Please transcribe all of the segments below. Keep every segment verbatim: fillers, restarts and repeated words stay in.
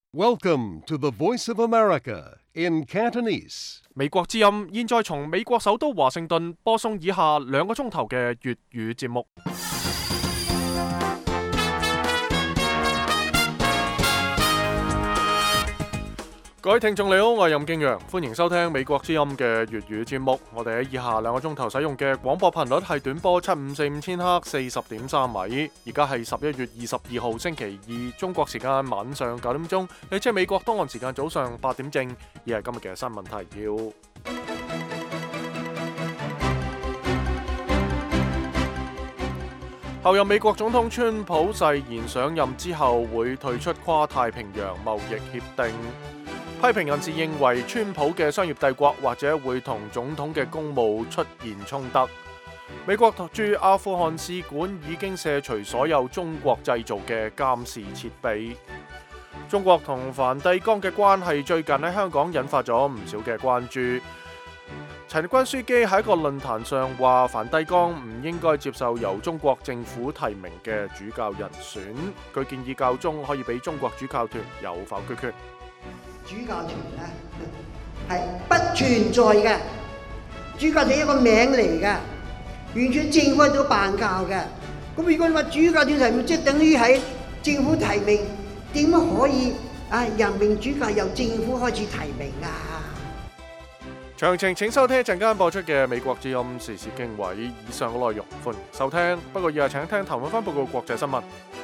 Welcome to the Voice of America in Cantonese. 美國之音現在從美國首都華盛頓播送以下兩個鐘頭嘅粵語節目。各位聽眾你好，我係任敬陽，歡迎收聽美國之音嘅粵語節目。我哋喺以下兩個鐘頭使用嘅廣播頻率係短波七五四五千赫四十點三米。而家係十一月二十二號星期二，中國時間晚上九點鐘，亦即係美國東岸時間早上八點正。以係今日嘅新聞提要。後任美國總統川普誓言上任之後會退出跨太平洋貿易協定。批評人士認為川普嘅商業帝國或者會同總統嘅公務出現衝突。美國駐阿富汗使館已經卸除所有中國製造嘅監視設備。中國同梵蒂岡嘅關係最近喺香港引發咗唔少嘅關注。陳日君樞機喺一個論壇上話，梵蒂岡唔應該接受由中國政府提名嘅主教人選。佢建議教宗可以俾中國主教團有否決權。 主教團咧係不存在嘅，主教團係一個名嚟嘅，完全政府喺度辦教嘅。咁如果你話主教團提名，即係等於喺政府提名，點可以啊任命主教由政府開始提名啊？ 詳情請收聽一陣間播出嘅美國之音時事經緯，以上嘅內容歡迎收聽。不過以下請聽譚永芬報告國際新聞。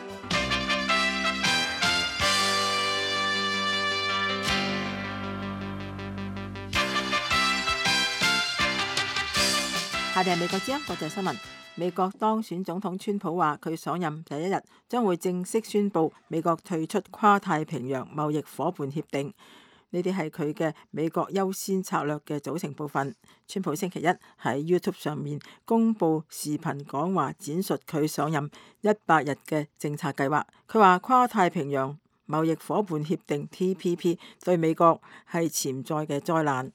下邊係美國之音國際新聞。美國當選總統川普話，佢上任第一日將會正式宣布美國退出跨太平洋貿易夥伴協定。呢啲係佢嘅美國優先策略嘅組成部分。川普星期一喺 YouTube 上面公布視頻講話，展述佢上任一百日嘅政策計劃。佢話跨太平洋貿易夥伴協定 T P P 對美國係潛在嘅災難。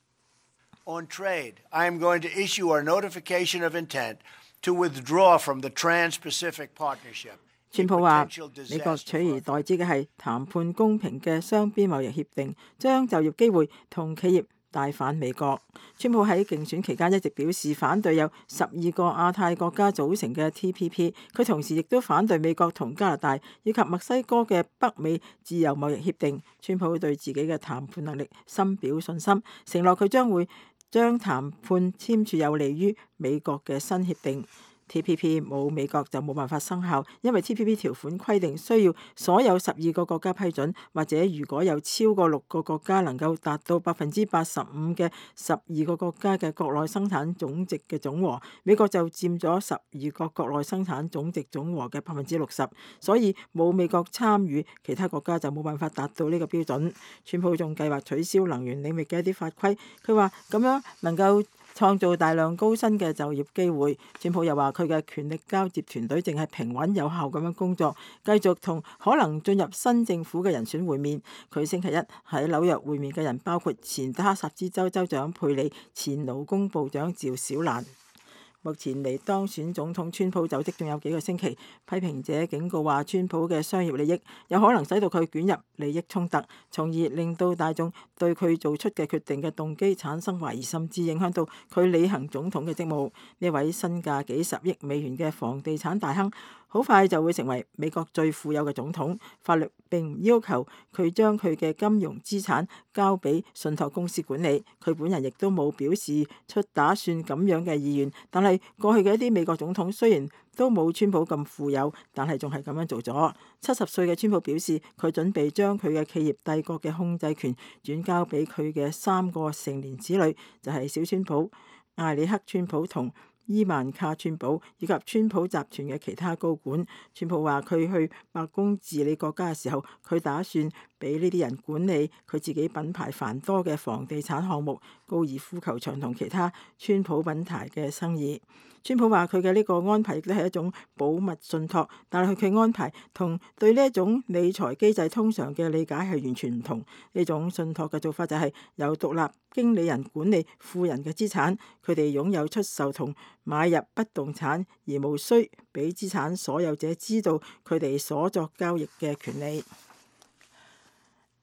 On trade, I am going to issue our notification of intent to withdraw from the Trans-Pacific Partnership. 川普話：美國取而代之嘅係談判公平嘅雙邊貿易協定，將就業機會同企業帶返美國。川普喺競選期間一直表示反對有十二個亞太國家組成嘅 T P P， 佢同時亦都反對美國同加拿大以及墨西哥嘅北美自由貿易協定。川普對自己嘅談判能力深表信心，承諾佢將會將談判簽署有利於美國嘅新協定。T P P 冇美國就冇辦法生效，因為 T P P 條款規定需要所有十二個國家批准，或者如果有超過六個國家能夠達到百分之八十五嘅十二個國家嘅國內生產總值嘅總和，美國就佔咗十二個國內生產總值總和嘅百分之六十，所以冇美國參與，其他國家就冇辦法達到呢個標準。川普仲計劃取消能源領域嘅一啲法規，佢話咁樣能夠創造大量高薪嘅就業機會。川普又話佢嘅權力交接團隊正係平穩有效咁樣工作，繼續同可能進入新政府嘅人選會面。佢星期一喺紐約會面嘅人包括前德克薩斯州州長佩里、前勞工部長趙小蘭。目前離當選總統川普就職仲有幾個星期，批評者警告話川普嘅商業利益有可能使到佢捲入利益衝突，從而令到大眾對佢做出嘅決定嘅動機產生懷疑，甚至影響到佢履行總統嘅職務。呢位身價幾十億美元嘅房地產大亨好快就會成為美國最富有嘅總統。法律並唔要求佢將佢嘅金融資產交俾信託公司管理，佢本人亦都冇表示出打算咁樣嘅意願。但係過去嘅一啲美國總統雖然都冇川普咁富有，但係仲係咁樣做咗。七十歲嘅川普表示，佢準備將佢嘅企業帝國嘅控制權轉交俾佢嘅三個成年子女，就係小川普、艾里克川普同伊萬卡川普以及川普集團嘅其他高管。川普話佢去白宮治理國家嘅時候，佢打算俾呢啲人管理佢自己品牌繁多嘅房地產項目、高爾夫球場同其他川普品牌嘅生意。川普話佢嘅呢個安排亦都係一種保密信託，但係佢嘅安排同對呢一種理財機制通常嘅理解係完全唔同。呢種信託嘅做法就係由獨立經理人管理富人嘅資產，佢哋擁有出售同買入不動產，而無需俾資產所有者知道佢哋所作交易嘅權利。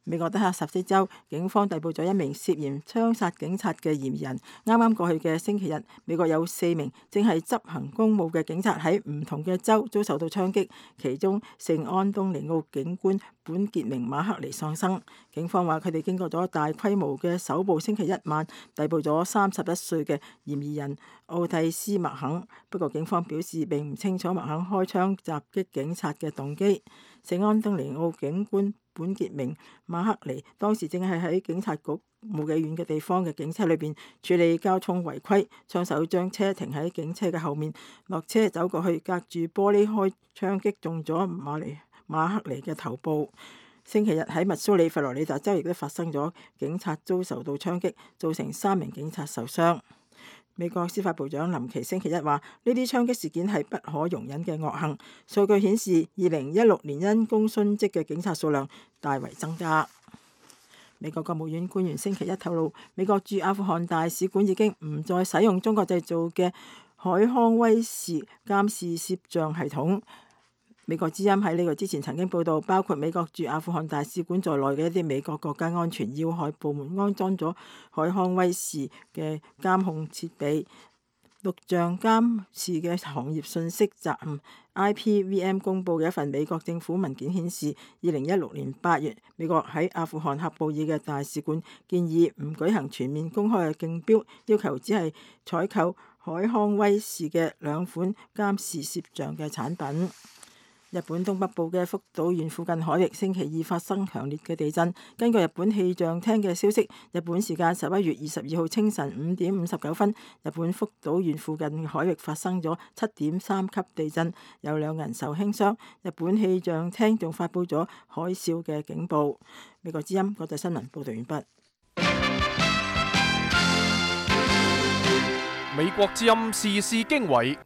美國德克薩斯州警方逮捕咗一名涉嫌槍殺警察嘅嫌疑人。啱啱過去嘅星期日，美國有四名正係執行公務嘅警察喺唔同嘅州遭受到槍擊，其中聖安東尼奧警官本傑明馬克尼喪生。警方話佢哋經過咗大規模嘅搜捕，星期一晚逮捕咗三十一歲嘅嫌疑人奧蒂斯麥肯。不過警方表示並唔清楚麥肯開槍襲擊警察嘅動機。聖安東尼奧警官本傑明馬克尼當時正係喺警察局冇幾遠嘅地方嘅警車裏邊處理交通違規，槍手將車停喺警車嘅後面，落車走過去，隔住玻璃開槍擊中咗馬尼馬克尼嘅頭部。星期日喺密蘇里佛羅里達州亦都發生咗警察遭受到槍擊，造成三名警察受傷。美國司法部長林奇星期一話：呢啲槍擊事件係不可容忍嘅惡行。數據顯示，二零一六年因公殉職嘅警察數量大為增加。美國國務院官員星期一透露，美國駐阿富汗大使館已經唔再使用中國製造嘅海康威視監視攝像系統。美國之音喺呢個之前曾經報道，包括美國駐阿富汗大使館在內嘅一啲美國國家安全要害部門安裝咗海康威視嘅監控設備。錄像監視嘅行業信息站 I P V M 公佈嘅一份美國政府文件顯示，二零一六年八月，美國喺阿富汗喀布爾嘅大使館建議唔舉行全面公開嘅競標，要求只係採購海康威視嘅兩款監視攝像嘅產品。日本東北部嘅福島縣附近海域星期二發生強烈嘅地震。根據日本氣象廳嘅消息，日本時間十一月二十二號清晨五點五十九分，日本福島縣附近海域發生咗七點三級地震，有兩人受輕傷。日本氣象廳仲發佈咗海嘯嘅警報。美國之音國際新聞報道完畢。 美國之音時事經緯。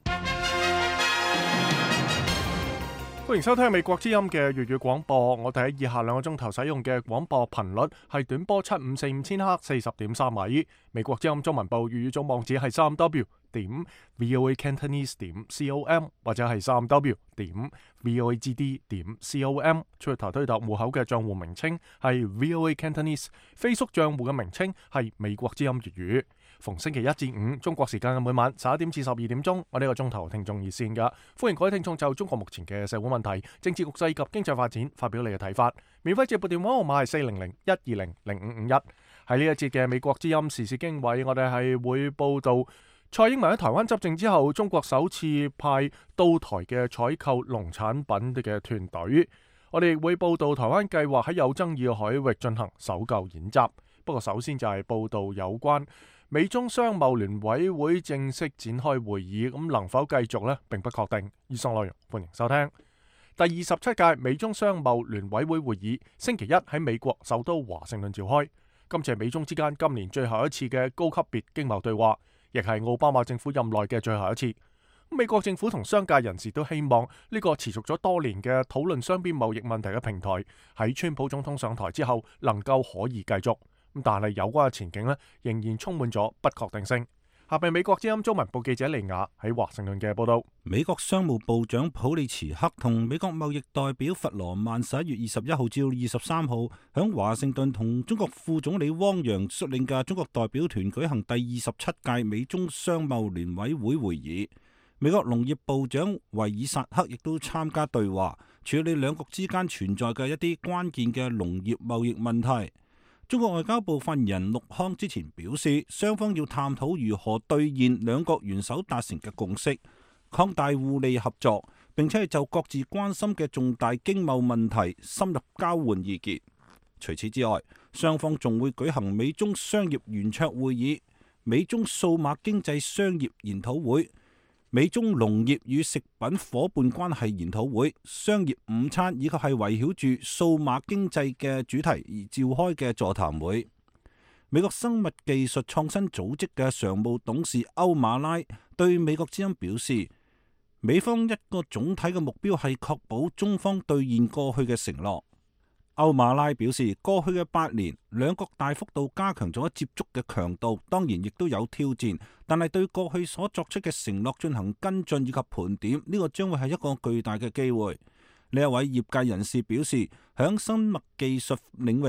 歡迎收聽美國之音嘅粵語廣播。我哋喺以下兩個鐘頭使用嘅廣播頻率係短波七五四五千赫四十點三米。美國之音中文部粵語總網址係三 w 點 voacantonese 點 com 或者係三 w 點 voagd 點 com。出台推特戶口嘅賬戶名稱係 VOA Cantonese， Facebook 賬戶嘅名稱係美國之音粵語。逢星期一至五中國時間嘅每晚十一點至十二點鐘，我呢個鐘頭聽眾熱線㗎，歡迎各位聽眾就中國目前嘅社會問題、政治局勢及經濟發展發表你嘅睇法。免費接撥電話號碼係四零零一二零零五五一。喺呢一節嘅美國之音時事經緯，我哋係會報道蔡英文喺台灣執政之後，中國首次派到台嘅採購農產品嘅團隊。我哋亦會報道台灣計劃喺有爭議嘅海域進行搜救演習。不過首先就係報道有關美中商貿聯委會正式展開會議，咁能否繼續呢？並不確定。以上內容歡迎收聽。第二十七屆美中商貿聯委會會議星期一喺美國首都華盛頓召開，今次係美中之間今年最後一次嘅高級別經貿對話，亦係奧巴馬政府任內嘅最後一次。美國政府同商界人士都希望呢個持續咗多年嘅討論雙邊貿易問題嘅平台喺川普總統上台之後能夠可以繼續。但係有關嘅前景呢，仍然充滿咗不確定性。下邊美國之音中文部記者利亞喺華盛頓嘅報道。 美國商務部長普利茨克同美國貿易代表弗羅曼十一月二十一號至二十三號響華盛頓同中國副總理汪洋率領嘅中國代表團舉行第二十七屆美中商貿聯委會會議。美國農業部長維爾薩克亦都參加對話，處理兩國之間存在嘅一啲關鍵嘅農業貿易問題。中國外交部發言人陸康之前表示，雙方要探討如何兌現兩國元首達成嘅共識，擴大互利合作，並且係就各自關心嘅重大經貿問題深入交換意見。除此之外，雙方仲會舉行美中商業圓桌會議、美中數碼經濟商業研討會、美中農業與食品夥伴關係研討會、商業午餐，以及係圍繞住數碼經濟嘅主題而召開嘅座談會。美國生物技術創新組織嘅常務董事歐馬拉對美國之音表示，美方一個總體嘅目標係確保中方兌現過去嘅承諾。歐馬拉表示，過去嘅八年，兩國大幅度加強咗接觸嘅強度，當然亦都有挑戰，但係對過去所作出嘅承諾進行跟進以及盤點，呢個將會係一個巨大嘅機會。呢一位業界人士表示，響生物技術領域，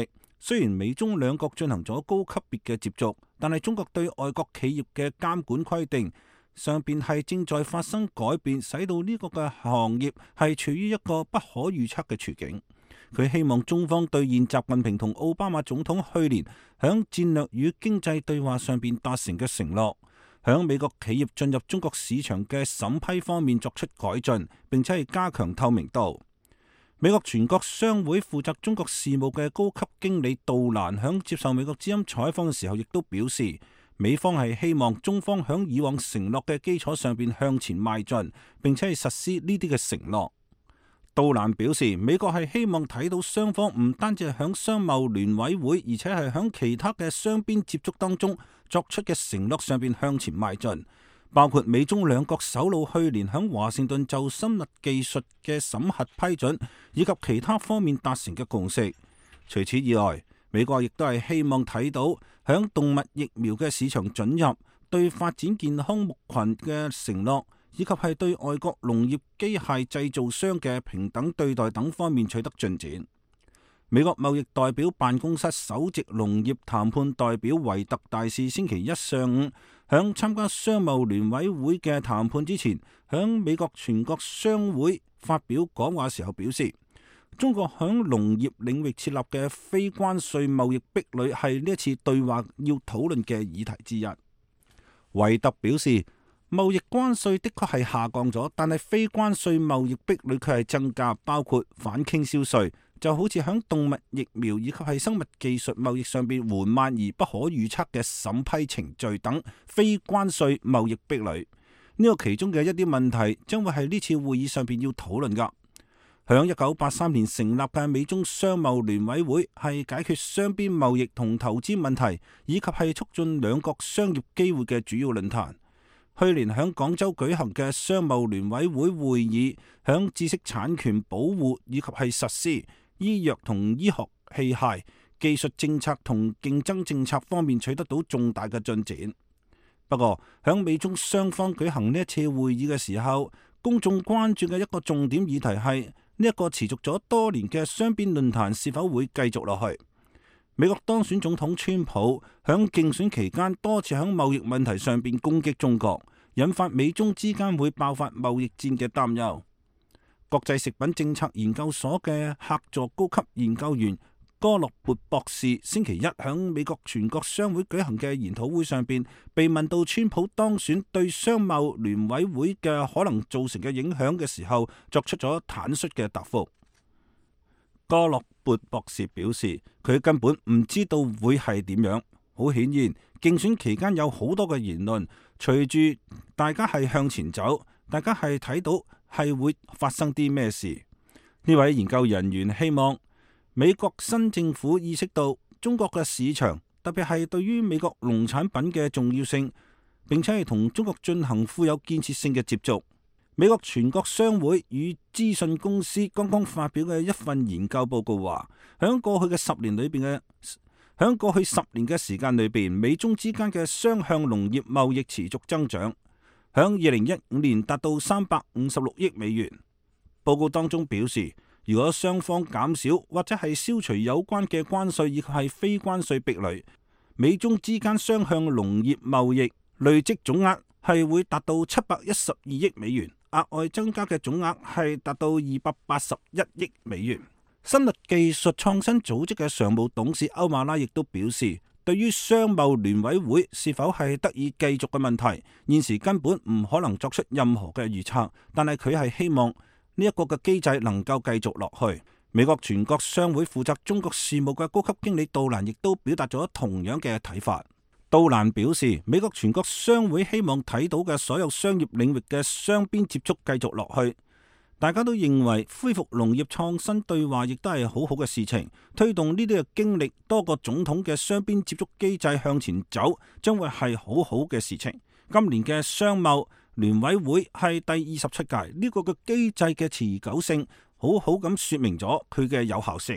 雖然美中兩國進行咗高級別嘅接觸，但係中國對外國企業嘅監管規定上邊係正在發生改變，使到呢個嘅行業係處於一個不可預測嘅處境。佢希望中方兌現習近平同奧巴馬總統去年響戰略與經濟對話上邊達成嘅承諾，響美國企業進入中國市場嘅審批方面作出改進，並且係加強透明度。美國全國商會負責中國事務嘅高級經理杜蘭響接受美國之音採訪嘅時候，亦都表示，美方係希望中方響以往承諾嘅基礎上邊向前邁進，並且係實施呢啲嘅承諾。杜蘭表示，美國係希望睇到雙方唔單止係響商貿聯委會，而且係響其他嘅雙邊接觸當中作出嘅承諾上邊向前邁進，包括美中兩國首腦去年響華盛頓就生物技術嘅審核批准，以及其他方面達成嘅共識。除此以外，美國亦都係希望睇到響動物疫苗嘅市場准入、對發展健康牧群嘅承諾，以及係對外國農業機械製造商嘅平等對待等方面取得進展。美國貿易代表辦公室首席農業談判代表維特大使星期一上午響參加商貿聯委會嘅談判之前，響美國全國商會發表講話時候表示，中國響農業領域設立嘅非關稅貿易壁壘係呢一次對話要討論嘅議題之一。維特表示，貿易關稅的確係下降咗，但係非關稅貿易壁壘卻係增加，包括反傾銷稅，就好似響動物疫苗以及係生物技術貿易上邊緩慢而不可預測嘅審批程序等非關稅貿易壁壘。呢個其中嘅一啲問題將會係呢次會議上邊要討論噶。響一九八三年成立嘅美中商貿聯委會係解決雙邊貿易同投資問題，以及係促進兩國商業機會嘅主要論壇。去年響廣州舉行嘅商貿聯委會會議，響知識產權保護以及係實施、醫藥同醫學器械、技術政策同競爭政策方面取得到重大嘅進展。不過，響美中雙方舉行呢一次會議嘅時候，公眾關注嘅一個重點議題係呢一個持續咗多年嘅雙邊論壇是否會繼續落去。美國當選總統川普響競選期間多次響貿易問題上邊攻擊中國，引發美中之間會爆發貿易戰嘅擔憂。國際食品政策研究所嘅客座高級研究員戈洛勃博士星期一響美國全國商會舉行嘅研討會上邊，被問到川普當選對商貿聯委會嘅可能造成嘅影響嘅時候，作出咗坦率嘅答覆。戈洛勃博士表示，佢根本唔知道會係點樣。好顯然，競選期間有好多嘅言論，隨住大家係向前走，大家係睇到係會發生啲咩事。呢位研究人員希望美國新政府意識到中國嘅市場，特別係對於美國農產品嘅重要性，並且係同中國進行富有建設性嘅接觸。美國全國商會與資訊公司剛剛發表嘅一份研究報告話，響過去嘅十年裏邊嘅響過去十年嘅時間裏邊，美中之間嘅雙向農業貿易持續增長，響二零一五年達到三百五十六億美元。報告當中表示，如果雙方減少或者係消除有關嘅關稅以及係非關稅壁壘，美中之間雙向農業貿易累積總額係會達到七百一十二億美元，額外增加嘅總額係達到二百八十一億美元。生物技術創新組織嘅常務董事歐馬拉亦都表示，對於商貿聯委會是否係得以繼續嘅問題，現時根本唔可能作出任何嘅預測，但係佢係希望呢一個嘅機制能夠繼續落去。美國全國商會負責中國事務嘅高級經理杜蘭亦都表達咗同樣嘅睇法。杜蘭表示，美國全國商會希望睇到嘅所有商業領域嘅雙邊接觸繼續落去。大家都認為恢復農業創新對話亦都係好好嘅事情，推動呢啲嘅經歷多個總統嘅雙邊接觸機制向前走，將會係好好嘅事情。今年嘅商貿聯委會係第二十七屆，呢個嘅機制嘅持久性好好咁說明咗佢嘅有效性。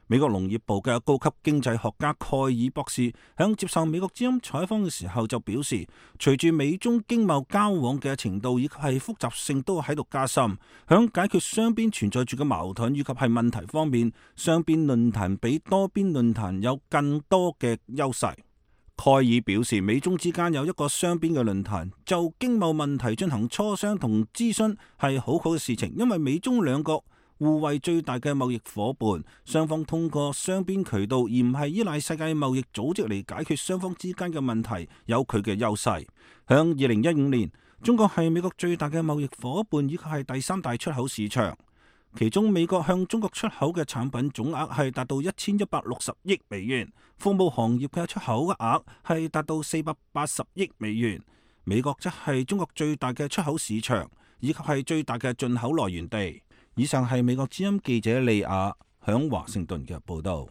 美國農業部嘅高級經濟學家蓋爾博士響接受美國之音採訪嘅時候就表示，隨住美中經貿交往嘅程度以及係複雜性都喺度加深，響解決雙邊存在住嘅矛盾以及係問題方面，雙邊論壇比多邊論壇有更多嘅優勢。蓋爾表示，美中之間有一個雙邊嘅論壇，就經貿問題進行磋商同諮詢係好好嘅事情，因為美中兩國互為最大嘅貿易夥伴，雙方通過雙邊渠道而唔係依賴世界貿易組織嚟解決雙方之間嘅問題，有佢嘅優勢。響二零一五年，中國係美國最大嘅貿易夥伴以及係第三大出口市場，其中美國向中國出口嘅產品總額係達到一千一百六十億美元，服務行業嘅出口額係達到四百八十億美元。美國則係中國最大嘅出口市場，以及係最大嘅進口來源地。以上係美國之音記者利亞響華盛頓嘅報道。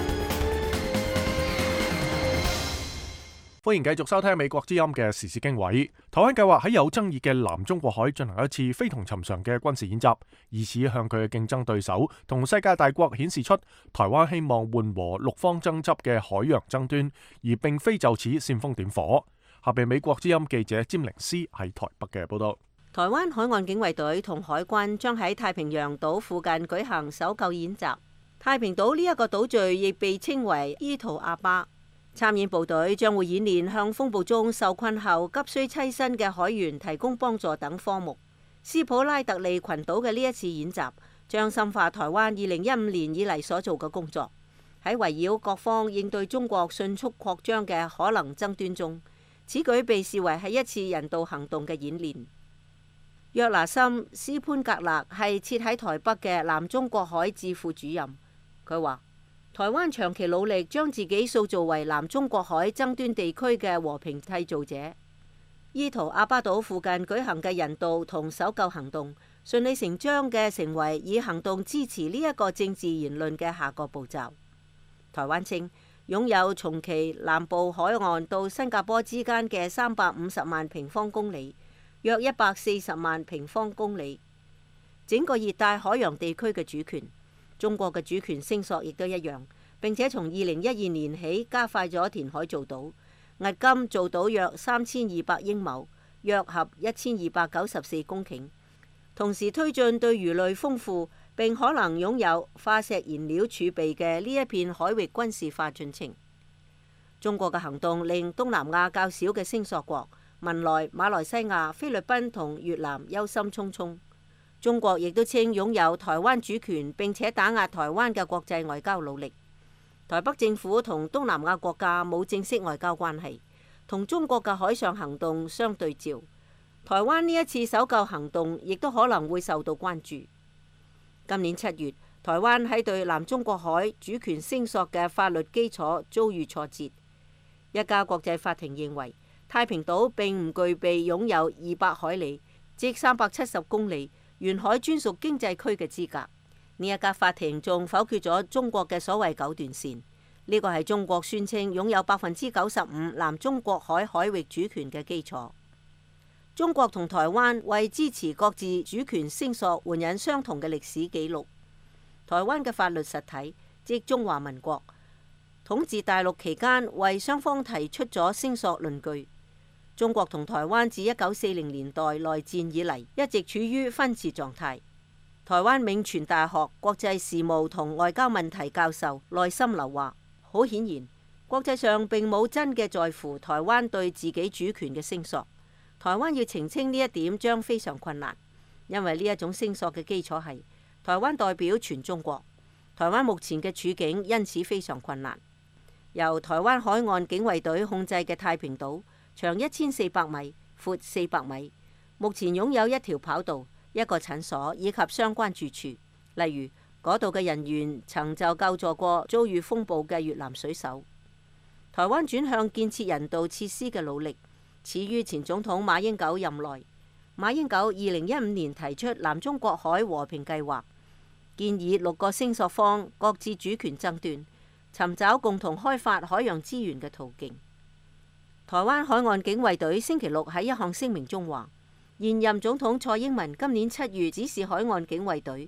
歡迎繼續收聽美國之音嘅時事經緯。台灣計劃喺有爭議嘅南中國海進行一次非同尋常嘅軍事演習，以此向佢嘅競爭對手同世界大國顯示出台灣希望緩和陸方爭執嘅海洋爭端，而並非就此煽風點火。下邊美國之音記者詹寧斯喺台北嘅報道。 台灣海岸警衛隊同海軍將喺太平洋島附近舉行搜救演習。太平島呢一個島嶼亦被稱為伊圖阿巴。參演部隊將會演練向風暴中受困後急需棲身嘅海員提供幫助等科目。斯普拉特利群島嘅呢一次演習將深化台灣二零一五年以嚟所做嘅工作，喺圍繞各方應對中國迅速擴張嘅可能爭端中，此舉被視為係一次人道行動嘅演練。約拿森斯潘格勒係設喺台北嘅南中國海智庫主任，佢話：台灣長期努力將自己塑造為南中國海爭端地區嘅和平締造者。伊圖阿巴島附近舉行嘅人道同搜救行動，順理成章嘅成為以行動支持呢一個政治言論嘅下個步驟。台灣稱擁有從其南部海岸到新加坡之間嘅三百五十萬平方公里，約一百四十萬平方公里，整個熱帶海洋地區嘅主權，中國嘅主權聲索亦都一樣。並且從二零一二年起加快咗填海造島，迄今造島約三千二百英畝，約合一千二百九十四公頃。同時推進對魚類豐富並可能擁有化石燃料儲備嘅呢一片海域軍事化進程。中國嘅行動令東南亞較少嘅聲索國文萊、馬來西亞、菲律賓同越南憂心忡忡。中國亦都稱擁有台灣主權並且打壓台灣嘅國際外交努力。台北政府同東南亞國家冇正式外交關係，同中國嘅海上行動相對照。台灣呢一次搜救行動亦都可能會受到關注。今年七月，台灣喺對南中國海主權聲索嘅法律基礎遭遇挫折。一家國際法庭認為，太平島並唔具備擁有二百海里，即三百七十公里沿海專屬經濟區嘅資格。呢一家法庭仲否決咗中國嘅所謂九段線，呢個係中國宣稱擁有百分之九十五南中國海海域主權嘅基礎。中國同台灣為支持各自主權聲索援引相同嘅歷史記錄。台灣嘅法律實體即中華民國統治大陸期間，為雙方提出咗聲索論據。中國同台灣自一九四零年代內戰以嚟，一直處於分治狀態。台灣銘傳大學國際事務同外交問題教授賴心流話：好顯然，國際上並冇真嘅在乎台灣對自己主權嘅聲索。台灣要澄清呢一點將非常困難，因為呢一種聲索嘅基礎係台灣代表全中國。台灣目前嘅處境因此非常困難。由台灣海岸警衛隊控制嘅太平島，長一千四百米，闊四百米，目前擁有一條跑道、一個診所以及相關住處。例如，嗰度嘅人員曾就救助過遭遇風暴嘅越南水手。台灣轉向建設人道設施嘅努力，始於前總統馬英九任內。馬英九二零一五年提出南中國海和平計劃，建議六個聲索方各自主權爭端，尋找共同開發海洋資源嘅途徑。台灣海岸警衛隊星期六喺一項聲明中話，現任總統蔡英文今年七月指示海岸警衛隊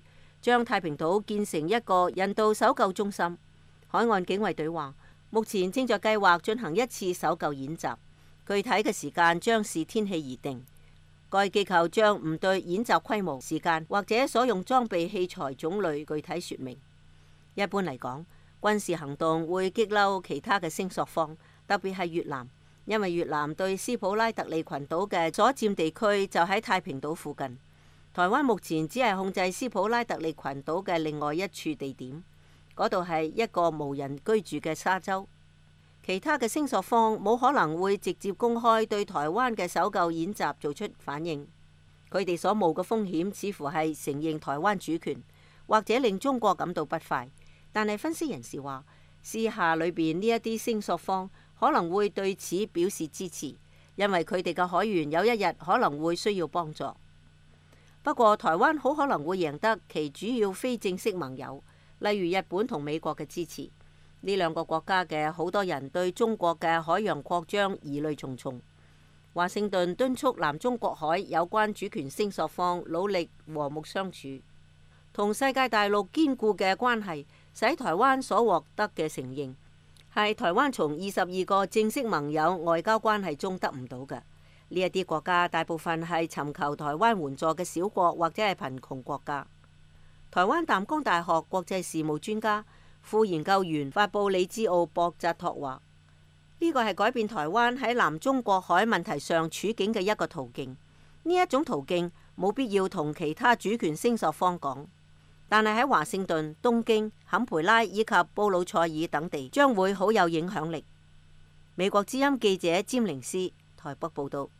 將太平島建成一個人道搜救中心。海岸警衛隊話，目前正在計劃進行一次搜救演習，具體嘅時間將視天氣而定。該機構將唔對演習規模、時間或者所用裝備器材種類具體說明。一般嚟講，軍事行動會激嬲其他嘅聲索方，特別係越南，因為越南對斯普拉特利群島嘅所佔地區就喺太平島附近。台灣目前只係控制斯普拉特利群島嘅另外一處地點，嗰度係一個無人居住嘅沙洲。其他嘅聲索方冇可能會直接公開對台灣嘅搜救演習做出反應。佢哋所冒嘅風險似乎係承認台灣主權，或者令中國感到不快。但係分析人士話，私下裏邊呢一啲聲索方可能會對此表示支持，因為佢哋嘅海員有一日可能會需要幫助。不過台灣好可能會贏得其主要非正式盟友，例如日本同美國嘅支持。呢兩個國家嘅好多人對中國嘅海洋擴張疑慮重重。華盛頓敦促南中國海有關主權聲索方努力和睦相處，同世界大陸堅固嘅關係，使台灣所獲得嘅承認，係台灣從二十二個正式盟友外交關係中得唔到嘅。呢一啲國家大部分係尋求台灣援助嘅小國或者係貧窮國家。台灣淡江大學國際事務專家副研究員法布里茲奧博扎托話：呢個係改變台灣喺南中國海問題上處境嘅一個途徑。呢一種途徑冇必要同其他主權聲索方講，但係喺華盛頓、東京、坎培拉以及布魯塞爾等地將會好有影響力。美國之音記者詹寧斯台北報道。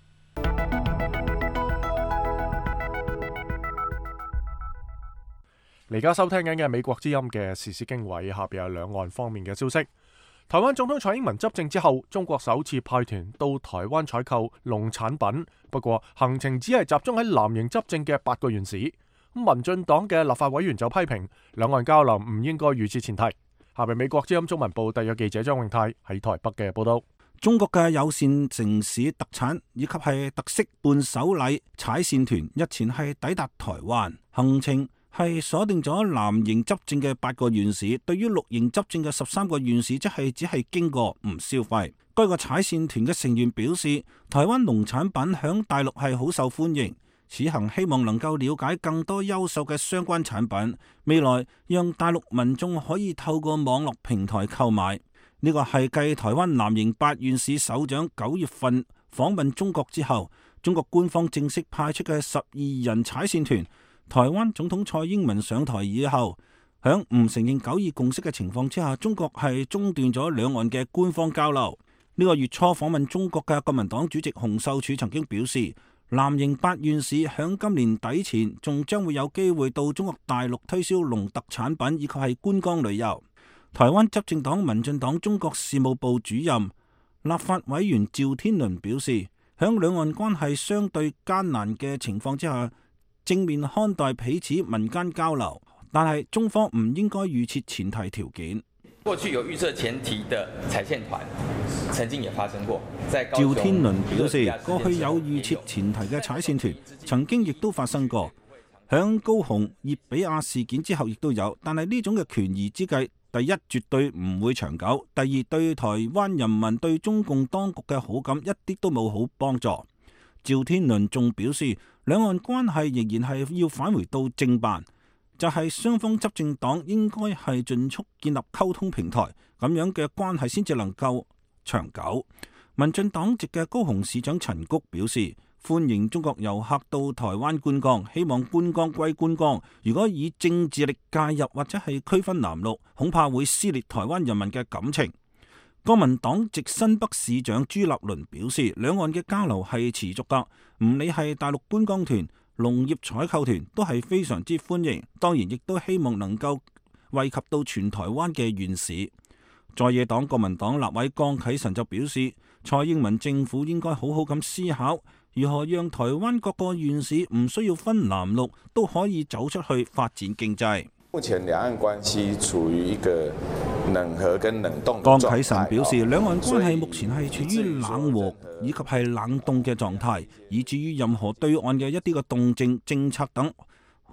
而家收聽緊嘅美國之音嘅時事經緯，下邊有兩岸方面嘅消息。台灣總統蔡英文執政之後，中國首次派團到台灣採購農產品，不過行程只係集中喺藍營執政嘅八個縣市。民進黨嘅立法委員就批評兩岸交流唔應該預設前提。下邊美國之音中文部特約記者張永泰喺台北嘅報道。 中國嘅有線城市特產以及係特色伴手禮踩線團日前係抵達台灣，行程係鎖定咗藍營執政嘅八個縣市，對於綠營執政嘅十三個縣市，即係只係經過唔消費。該個踩線團嘅成員表示，台灣農產品響大陸係好受歡迎，此行希望能夠了解更多優秀嘅相關產品，未來讓大陸民眾可以透過網絡平台購買。呢個係繼台灣藍營八縣市首長九月份訪問中國之後，中國官方正式派出嘅十二人踩線團。台灣總統蔡英文上台以後，響唔承認九二共識嘅情況之下，中國係中斷咗兩岸嘅官方交流。呢個月初訪問中國嘅國民黨主席洪秀柱曾經表示，藍營八縣市響今年底前仲將會有機會到中國大陸推銷農特產品以及係觀光旅遊。台灣執政黨民進黨中國事務部主任、立法委員趙天麟表示，響兩岸關係相對艱難嘅情況之下，正面看待彼此民間交流，但係中方唔應該預設前提條件。 過去有預設前提的踩線團，曾經也發生過。 趙天麟表示，過去有預設前提嘅踩線團，曾經亦都發生過。響高雄葉比亞事件之後，亦都有，但係呢種嘅權宜之計，第一絕對唔會長久，第二對台灣人民對中共當局嘅好感一啲都冇好幫助。趙天麟仲表示，兩岸關係仍然係要返回到正辦，就係、是、雙方執政黨應該係盡速建立溝通平台，咁樣嘅關係先至能夠長久。民進黨籍嘅高雄市長陳菊表示，歡迎中國遊客到台灣觀光，希望觀光歸觀光，如果以政治力介入或者係區分藍綠，恐怕會撕裂台灣人民嘅感情。國民黨籍新北市長朱立倫表示，兩岸嘅交流係持續噶，唔理係大陸觀光團、農業採購團都係非常之歡迎，當然亦都希望能夠惠及到全台灣嘅縣市。在野黨國民黨立委江啟臣就表示，蔡英文政府應該好好咁思考，如何讓台灣各個縣市唔需要分藍綠都可以走出去發展經濟。 目前兩岸關係處於一個冷和跟冷凍。 江啟臣表示，兩岸關係目前係處於冷和以及係冷凍嘅狀態，以至於任何對岸嘅一啲嘅動靜、政策等，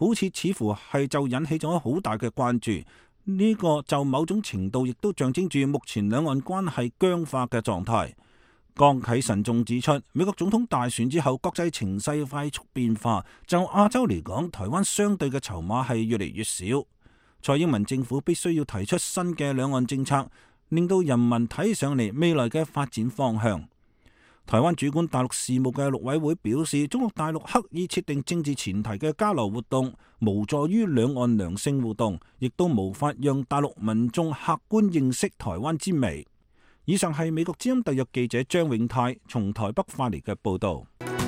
好似似乎係就引起咗好大嘅關注。呢、這個就某種程度亦都象徵住目前兩岸關係僵化嘅狀態。江啟臣仲指出，美國總統大選之後，國際情勢快速變化，就亞洲嚟講，台灣相對嘅籌碼係越嚟越少。蔡英文政府必須要提出新嘅兩岸政策，令到人民睇上嚟未來嘅發展方向。台灣主管大陸事務嘅陸委會表示，中國大陸刻意設定政治前提嘅交流活動，無助於兩岸良性互動，亦都無法讓大陸民眾客觀認識台灣之微。以上係美國之音特約記者張永泰從台北發嚟嘅報道。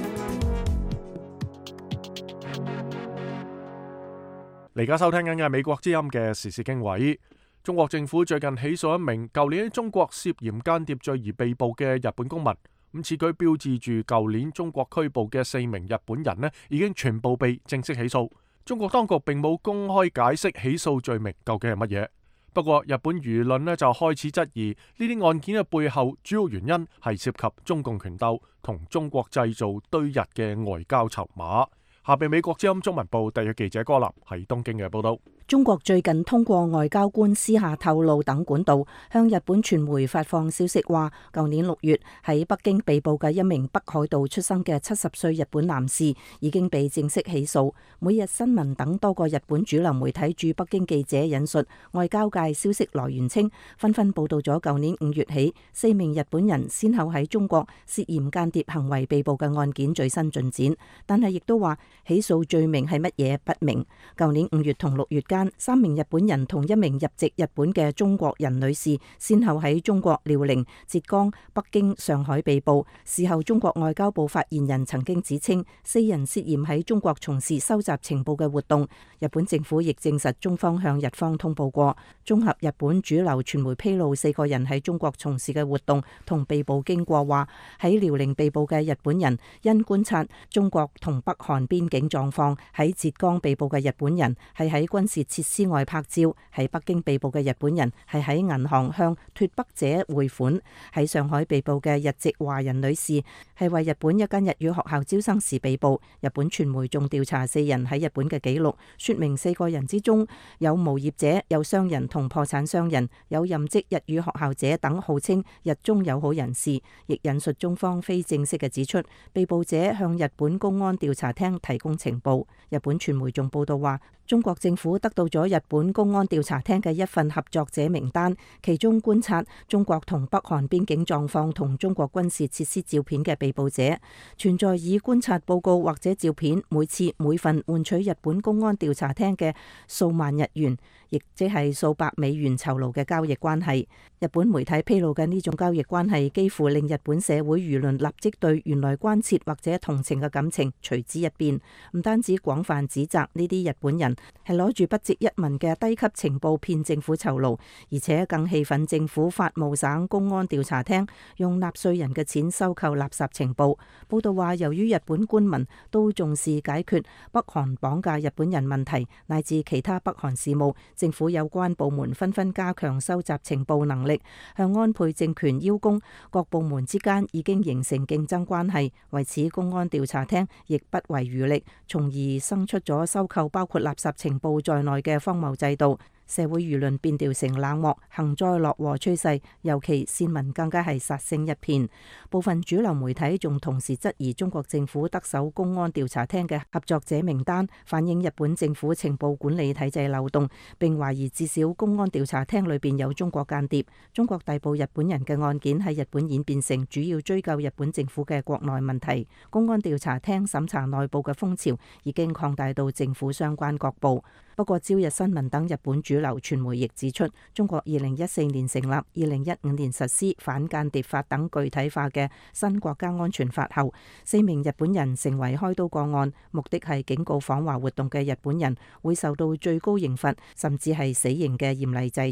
你而家收聽緊嘅係美國之音嘅時事經緯。中國政府最近起訴一名舊年喺中國涉嫌間諜罪而被捕嘅日本公民。咁此舉標誌住舊年中國拘捕嘅四名日本人呢，已經全部被正式起訴。中國當局並冇公開解釋起訴罪名究竟係乜嘢。不過日本輿論呢就開始質疑呢啲案件嘅背後主要原因係涉及中共權鬥同中國製造對日嘅外交籌碼。下邊美國之音中文部特約記者柯林喺東京嘅報道。 中國最近通過外交官私下透露等管道向日本傳媒發放消息，話舊年六月喺北京被捕嘅一名北海道出生嘅七十歲日本男士已經被正式起訴。每日新聞等多個日本主流媒體駐北京記者引述外交界消息來源稱，紛紛報道咗舊年五月起四名日本人先後喺中國涉嫌間諜行為被捕嘅案件最新進展，但係亦都話起訴罪名係乜嘢不明。舊年五月同六月間，三名日本人同一名入籍日本嘅中國人女士，先後喺中國遼寧、浙江、北京、上海被捕。事後，中國外交部發言人曾經指稱，四人涉嫌喺中國從事收集情報嘅活動。日本政府亦證實，中方向日方通報過。綜合日本主流傳媒披露四個人喺中國從事嘅活動同被捕經過，話喺遼寧被捕嘅日本人因觀察中國同北韓邊境狀況；喺浙江被捕嘅日本人係喺軍事設施外拍照；喺北京被捕嘅日本人係喺銀行向脫北者匯款；喺上海被捕嘅日籍華人女士係為日本一間日語學校招生時被捕。日本傳媒仲調查四人喺日本嘅記錄，說明四個人之中有無業者、有商人同破產商人，有任職日語學校者等號稱日中友好人士。亦引述中方非正式嘅指出，被捕者向日本公安調查廳提供情報。日本傳媒仲報道話，中國政府得到咗日本公安調查廳嘅一份合作者名單，其中觀察中國同北韓邊境狀況同中國軍事設施照片嘅被捕者，存在以觀察報告或者照片每次每份換取日本公安調查廳嘅數萬日元，亦即係數百美元酬勞嘅交易關係。日本媒體披露嘅呢種交易關係，幾乎令日本社會輿論立即對原來關切或者同情嘅感情隨之一變，唔單止廣泛指責呢啲日本人係攞住不值一文嘅低級情報騙政府酬勞，而且更氣憤政府法務省公安調查廳用納稅人嘅錢收購垃圾情報。報道話，由於日本官民都重視解決北韓綁架日本人問題乃至其他北韓事務，政府有關部門紛紛加強收集情報能力，向安倍政權邀功。各部門之間已經形成競爭關係，為此公安調查廳亦不遺餘力，從而生出咗收購包括垃圾情報在內嘅荒謬制度。社會輿論變調成冷漠、幸災樂禍趨勢，尤其線民更加係殺聲一片。部分主流媒體仲同時質疑中國政府得手公安調查廳嘅合作者名單，反映日本政府情報管理體制漏洞，並懷疑至少公安調查廳裏邊有中國間諜。中國逮捕日本人嘅案件喺日本演變成主要追究日本政府嘅國內問題。公安調查廳審查內部嘅風潮已經擴大到政府相關各部。不過，朝日新聞等日本主流傳媒亦指出，中國二零一四年成立、二零一五年實施反間諜法等具體化嘅新國家安全法後，四名日本人成為開刀個案，目的係警告訪華活動嘅日本人會受到最高刑罰，甚至係死刑嘅嚴厲制裁。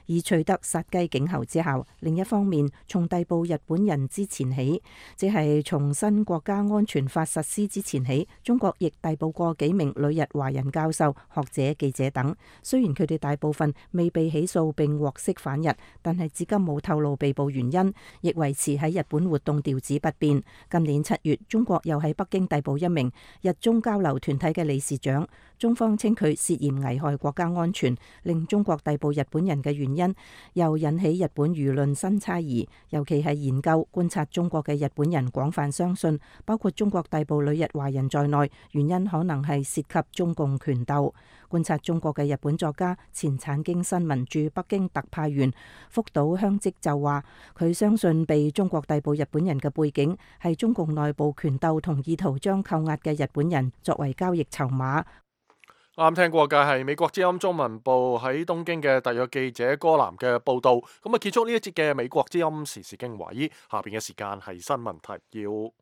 而取得殺雞儆猴之效。另一方面，從逮捕日本人之前起，即係從新國家安全法實施之前起，中國亦逮捕過幾名旅日華人教授、學者、記者等。雖然佢哋大部分未被起訴並獲釋返日，但係至今冇透露被捕原因，亦維持喺日本活動調子不變。今年七月，中國又喺北京逮捕一名日中交流團體嘅理事長，中方稱佢涉嫌危害國家安全。令中國逮捕日本人嘅原因，又引起日本輿論新猜疑。尤其係研究觀察中國嘅日本人廣泛相信，包括中國逮捕旅日華人在內，原因可能係涉及中共權鬥。觀察中國嘅日本作家、前產經新聞駐北京特派員福島香織就話，佢相信被中國逮捕日本人嘅背景係中共內部權鬥同意圖將扣押嘅日本人作為交易籌碼。 啱聽過嘅係美國之音中文部喺東京嘅特約記者柯南嘅報道。咁啊，結束呢一節嘅美國之音時事經緯，下邊嘅時間係新聞提要。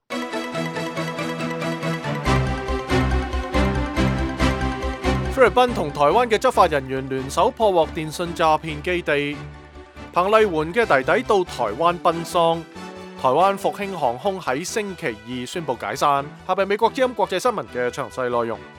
菲律賓同台灣嘅執法人員聯手破獲電信詐騙基地。彭麗媛嘅弟弟到台灣奔喪。台灣復興航空喺星期二宣布解散。下邊美國之音國際新聞嘅詳細內容。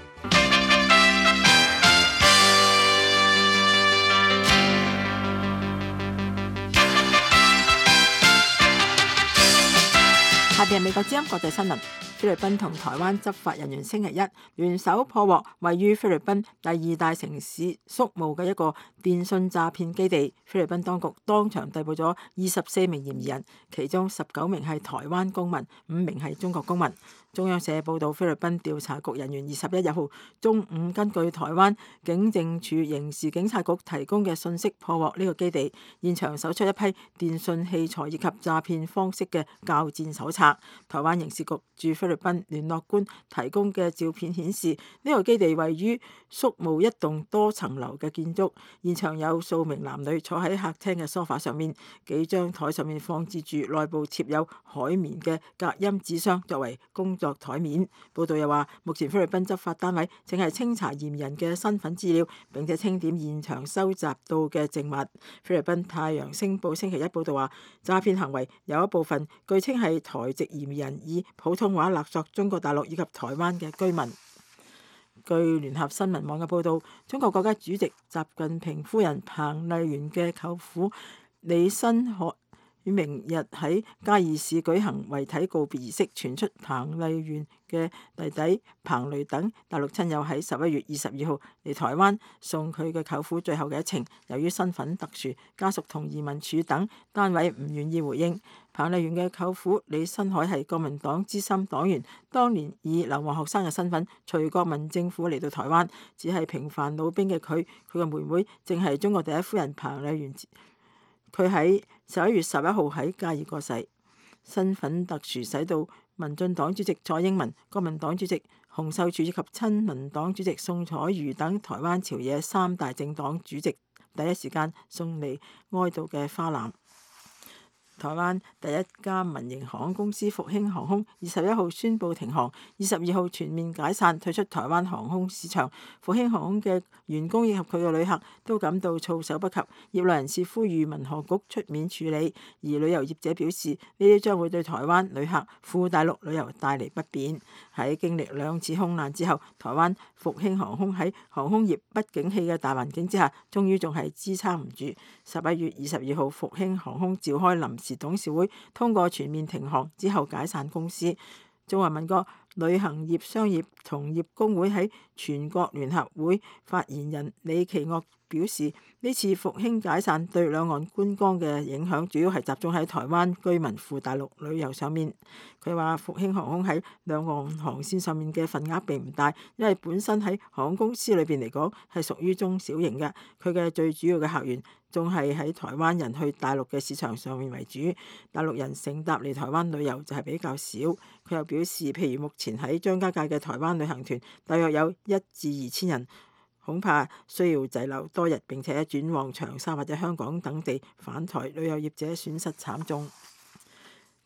下邊係美國之音國際新聞。菲律賓同台灣執法人員星期一聯手破獲位於菲律賓第二大城市宿務嘅一個電信詐騙基地。菲律賓當局當場逮捕咗二十四名嫌疑人，其中十九名係台灣公民，五名係中國公民。中央社報道，菲律賓調查局人員二十一日號中午根據台灣警政處刑事警察局提供嘅信息破獲呢個基地，現場搜出一批電信器材以及詐騙方式嘅教戰手冊。台灣刑事局駐菲律賓聯絡官提供嘅照片顯示，呢個基地位於宿務一棟多層樓嘅建築，現場有數名男女坐喺客廳嘅梳化上面，幾張台上面放置住內部貼有海綿嘅隔音紙箱作為工作台面。報道又話，目前菲律賓執法單位正係清查嫌人嘅身份資料，並且清點現場收集到嘅證物。菲律賓太陽星報星期一報道話，詐騙行為有一部分據稱係台籍嫌人以普通話勒索中國大陸以及台灣嘅居民。據聯合新聞網嘅報道，中國國家主席習近平夫人彭麗媛嘅舅父李新海明日喺嘉義市舉行遺體告別儀式，傳出彭麗媛嘅弟弟彭雷等大陸親友喺十一月二十二號嚟台灣送佢嘅舅父最後嘅一程。由於身份特殊，家屬同移民署等單位唔願意回應。彭麗媛嘅舅父李新海係國民黨資深黨員，當年以流亡學生嘅身份隨國民政府嚟到台灣，只係平凡老兵嘅佢，佢嘅妹妹正係中國第一夫人彭麗媛。佢喺十一月十一號喺嘉義過世。身份特殊使到民進黨主席蔡英文、國民黨主席洪秀柱以及親民黨主席宋楚瑜等台灣朝野三大政黨主席第一時間送嚟哀悼嘅花籃。台灣第一家民營航空公司復興航空二十一號宣布停航，二十二號全面解散，退出台灣航空市場。復興航空嘅員工以及佢嘅旅客都感到措手不及，業內人士呼籲民航局出面處理，而旅遊業者表示呢啲將會對台灣旅客赴大陸旅遊帶嚟不便。喺經歷兩次空難之後，台灣復興航空喺航空業不景氣嘅大環境之下，終於仲係支撐唔住。十一月二十二號，復興航空召開臨時董事會，通過全面停航之後解散公司。中華民國旅行業商業同業工會喺全國聯合會發言人李奇岳表示，呢次復興解散對兩岸觀光嘅影響主要係集中喺台灣居民赴大陸旅遊上面。佢話復興航空喺兩岸航線上面嘅份額並唔大，因為本身喺航空公司裏邊嚟講係屬於中小型嘅，佢嘅最主要嘅客源仲係喺台灣人去大陸嘅市場上面為主，大陸人乘搭嚟台灣旅遊就係比較少。佢又表示，譬如目前喺張家界嘅台灣旅行團大約有一至二千人，恐怕需要滯留多日，並且轉往長沙或者香港等地返台，旅遊業者損失慘重。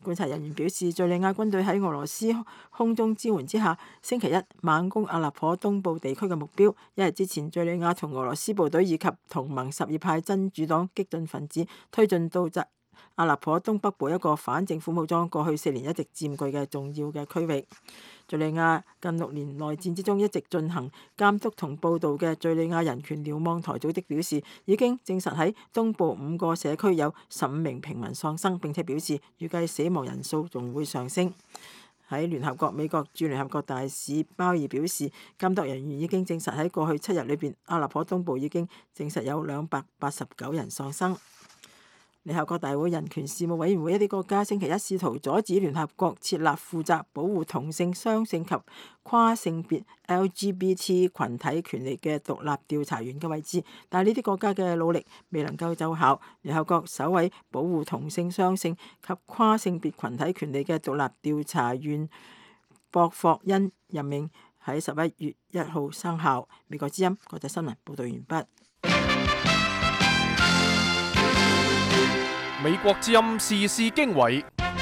觀察人員表示，敘利亞軍隊喺俄羅斯空中支援之下，星期一猛攻阿勒頗東部地區嘅目標。一日之前，敘利亞同俄羅斯部隊以及同盟什葉派真主黨激進分子推進到扎阿勒頗東北部一個反政府武裝過去四年一直佔據嘅重要嘅區域。敘利亞近六年內戰之中一直進行監督同報導嘅敘利亞人權瞭望台組織表示，已經證實喺東部五個社區有十五名平民喪生，並且表示預計死亡人數仲會上升。喺聯合國，美國駐聯合國大使鮑爾表示，監督人員已經證實喺過去七日裏邊，阿勒頗東部已經證實有兩百八十九人喪生。聯合國大會人權事務委員會一啲國家星期一試圖阻止聯合國設立負責保護同性、雙性及跨性別 L G B T 群體權利嘅獨立調查員嘅位置，但係呢啲國家嘅努力未能夠奏效。聯合國首位保護同性、雙性及跨性別群體權利嘅獨立調查員博霍恩任命喺十一月一號生效。美國之音國際新聞報道完畢。 美國之音時事經緯。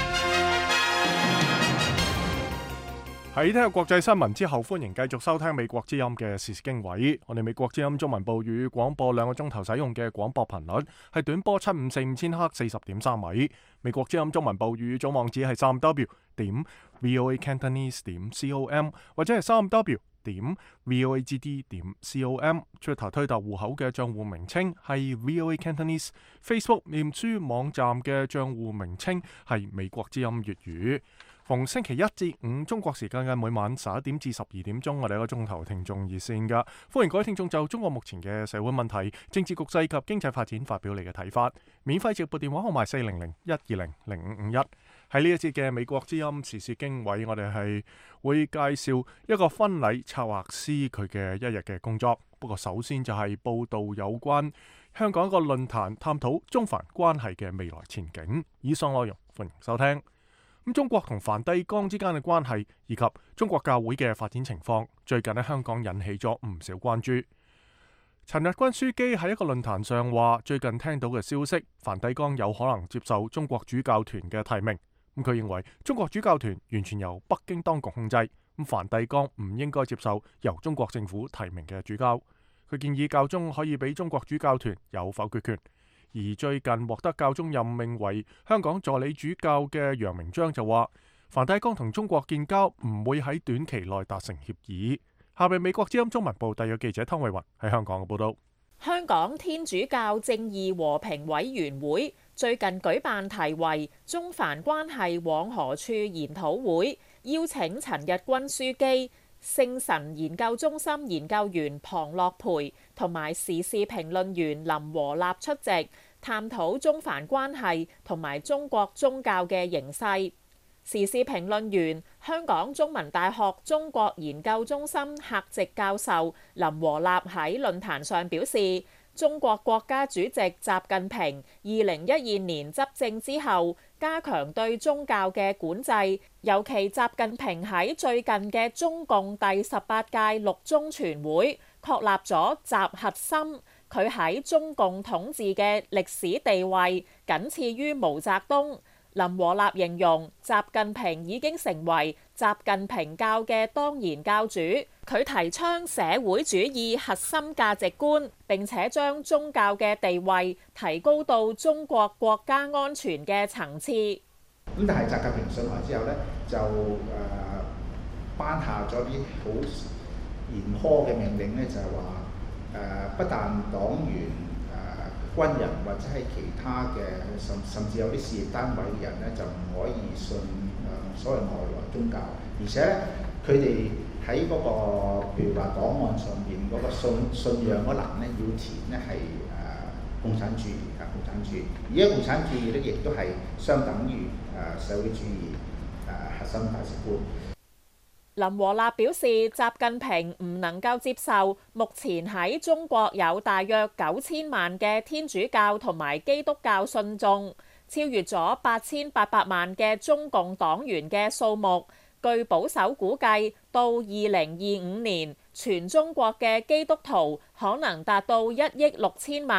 喺聽日國際新聞之後，歡迎繼續收聽美國之音嘅時事經緯。我哋美國之音中文部粵語廣播兩個鐘頭使用嘅廣播頻率係短波七五四五千赫四十點三米。美國之音中文部粵語總網址係三 w 點 voacantonese 點 com 或者係三 w 點 voagd 點 com。Twitter 推特戶口嘅賬戶名稱係 voa cantonese。Facebook 臉書網站嘅賬戶名稱係美國之音粵語。逢星期一至五中國時間嘅每晚十一點至十二點鐘，我哋一個鐘頭聽眾熱線噶，歡迎各位聽眾就中國目前嘅社會問題、政治局勢及經濟發展發表你嘅睇法。免費直撥電話號碼四零零一二零零五五一。喺呢一節嘅美國之音時事經緯，我哋係會介紹一個婚禮策劃師佢嘅一日嘅工作。不過首先就係報道有關香港一個論壇探討中梵關係嘅未來前景。以上內容歡迎收聽。咁中國同梵蒂岡之間嘅關係以及中國教會嘅發展情況，最近喺香港引起咗唔少關注。陳日君樞機喺一個論壇上話，最近聽到嘅消息，梵蒂岡有可能接受中國主教團嘅提名。咁佢認為中國主教團完全由北京當局控制，咁梵蒂岡唔應該接受由中國政府提名嘅主教。佢建議教宗可以俾中國主教團有否決權。而最近獲得教宗任命為香港助理主教嘅楊明章就話，梵蒂岡同中國建交唔會喺短期內達成協議。下面美國之音中文部特約記者湯慧雲喺香港嘅報道。 香港天主教正義和平委員會最近舉辦題為中梵關係往何處研討會，邀請陳日君樞機、聖神研究中心研究員龐樂培同埋時事評論員林和立出席，探討中梵關係同埋中國宗教嘅形勢。時事評論員、香港中文大學中國研究中心客席教授林和立喺論壇上表示，中國國家主席習近平二零一二年執政之後，加強對宗教嘅管制，尤其習近平喺最近嘅中共第十八屆六中全會確立咗習核心，佢喺中共統治嘅歷史地位僅次於毛澤東。林和立形容習近平已經成為習近平教嘅當然教主，佢提倡社會主義核心價值觀，並且將宗教嘅地位提高到中國國家安全嘅層次。 咁但係習近平上台之後呢，就誒、呃、頒下咗啲好嚴苛嘅命令呢，就係話誒不但黨員、軍人或者係其他嘅，甚甚至有啲事業單位嘅人咧，就唔可以信誒、呃、所謂外來宗教，而且咧佢哋喺嗰個譬如話檔案上邊嗰個信信仰嗰欄咧，要填咧係誒共產主義啊，共產主義。而家共產主義咧，亦都係相等於誒、呃、社會主義誒、呃、核心價值觀。 林和立表示，習近平唔能夠接受目前喺中國有大約九千萬嘅天主教同埋基督教信眾，超越咗八千八百萬嘅中共黨員嘅數目。據保守估計，到二零二五年，全中國嘅基督徒可能達到一億六千萬，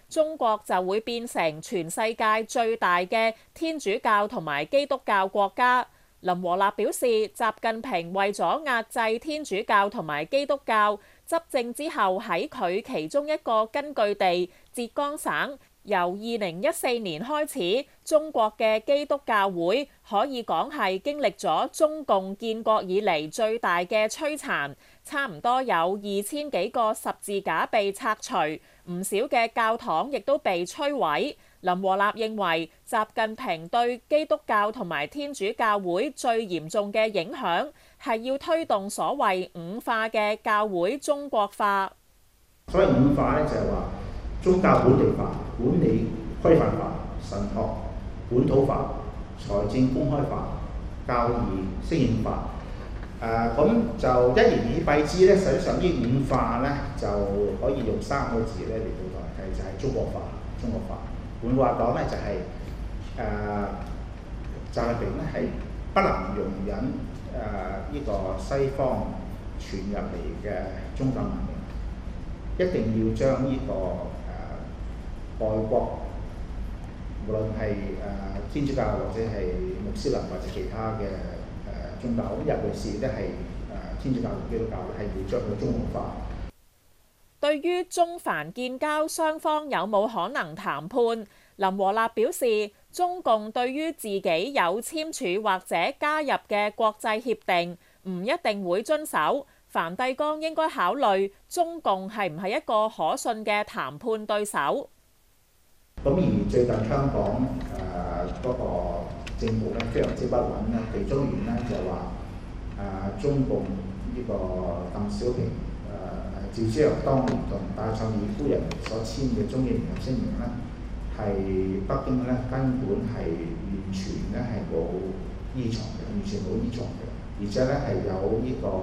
中國就會變成全世界最大嘅天主教同埋基督教國家。林和立表示，習近平為咗壓制天主教同埋基督教，執政之後喺佢其中一個根據地浙江省，由二零一四年開始，中國嘅基督教會可以講係經歷咗中共建國以嚟最大嘅摧殘，差唔多有二千幾個十字架被拆除，唔少嘅教堂亦都被摧毀。林和立認為，習近平對基督教同埋天主教會最嚴重嘅影響係要推動所謂五化嘅教會中國化。 所謂五化咧，就係話宗教本地化、管理規範化、神學本土化、財政公開化、教義適應化。誒、呃、咁就一言以蔽之咧，實際上呢五化咧就可以用三個字咧嚟到代替，就係、是、中國化、中國化。換句話講咧，就係誒習近平咧係不能容忍誒呢、呃這個西方傳入嚟嘅宗教文明，一定要將呢、這個誒、呃、外國，無論係誒、呃、天主教或者係穆斯林或者其他嘅誒、呃、宗教，咁尤其是咧係誒天主教同基督教咧，係要將佢中國化。 對於中梵建交雙方有冇可能談判，林和立表示，中共對於自己有簽署或者加入嘅國際協定唔一定會遵守。梵蒂岡應該考慮中共係唔係一個可信嘅談判對手。 咁而最近香港誒嗰、呃那個政局咧非常之不穩咧，其中原因就係話誒中共呢個鄧小平。趙紫陽當年同戴卓爾夫人所簽嘅中英聯合聲明咧，係北京咧根本係完全咧係冇依從嘅，完全冇依從嘅，而且咧係有呢、這個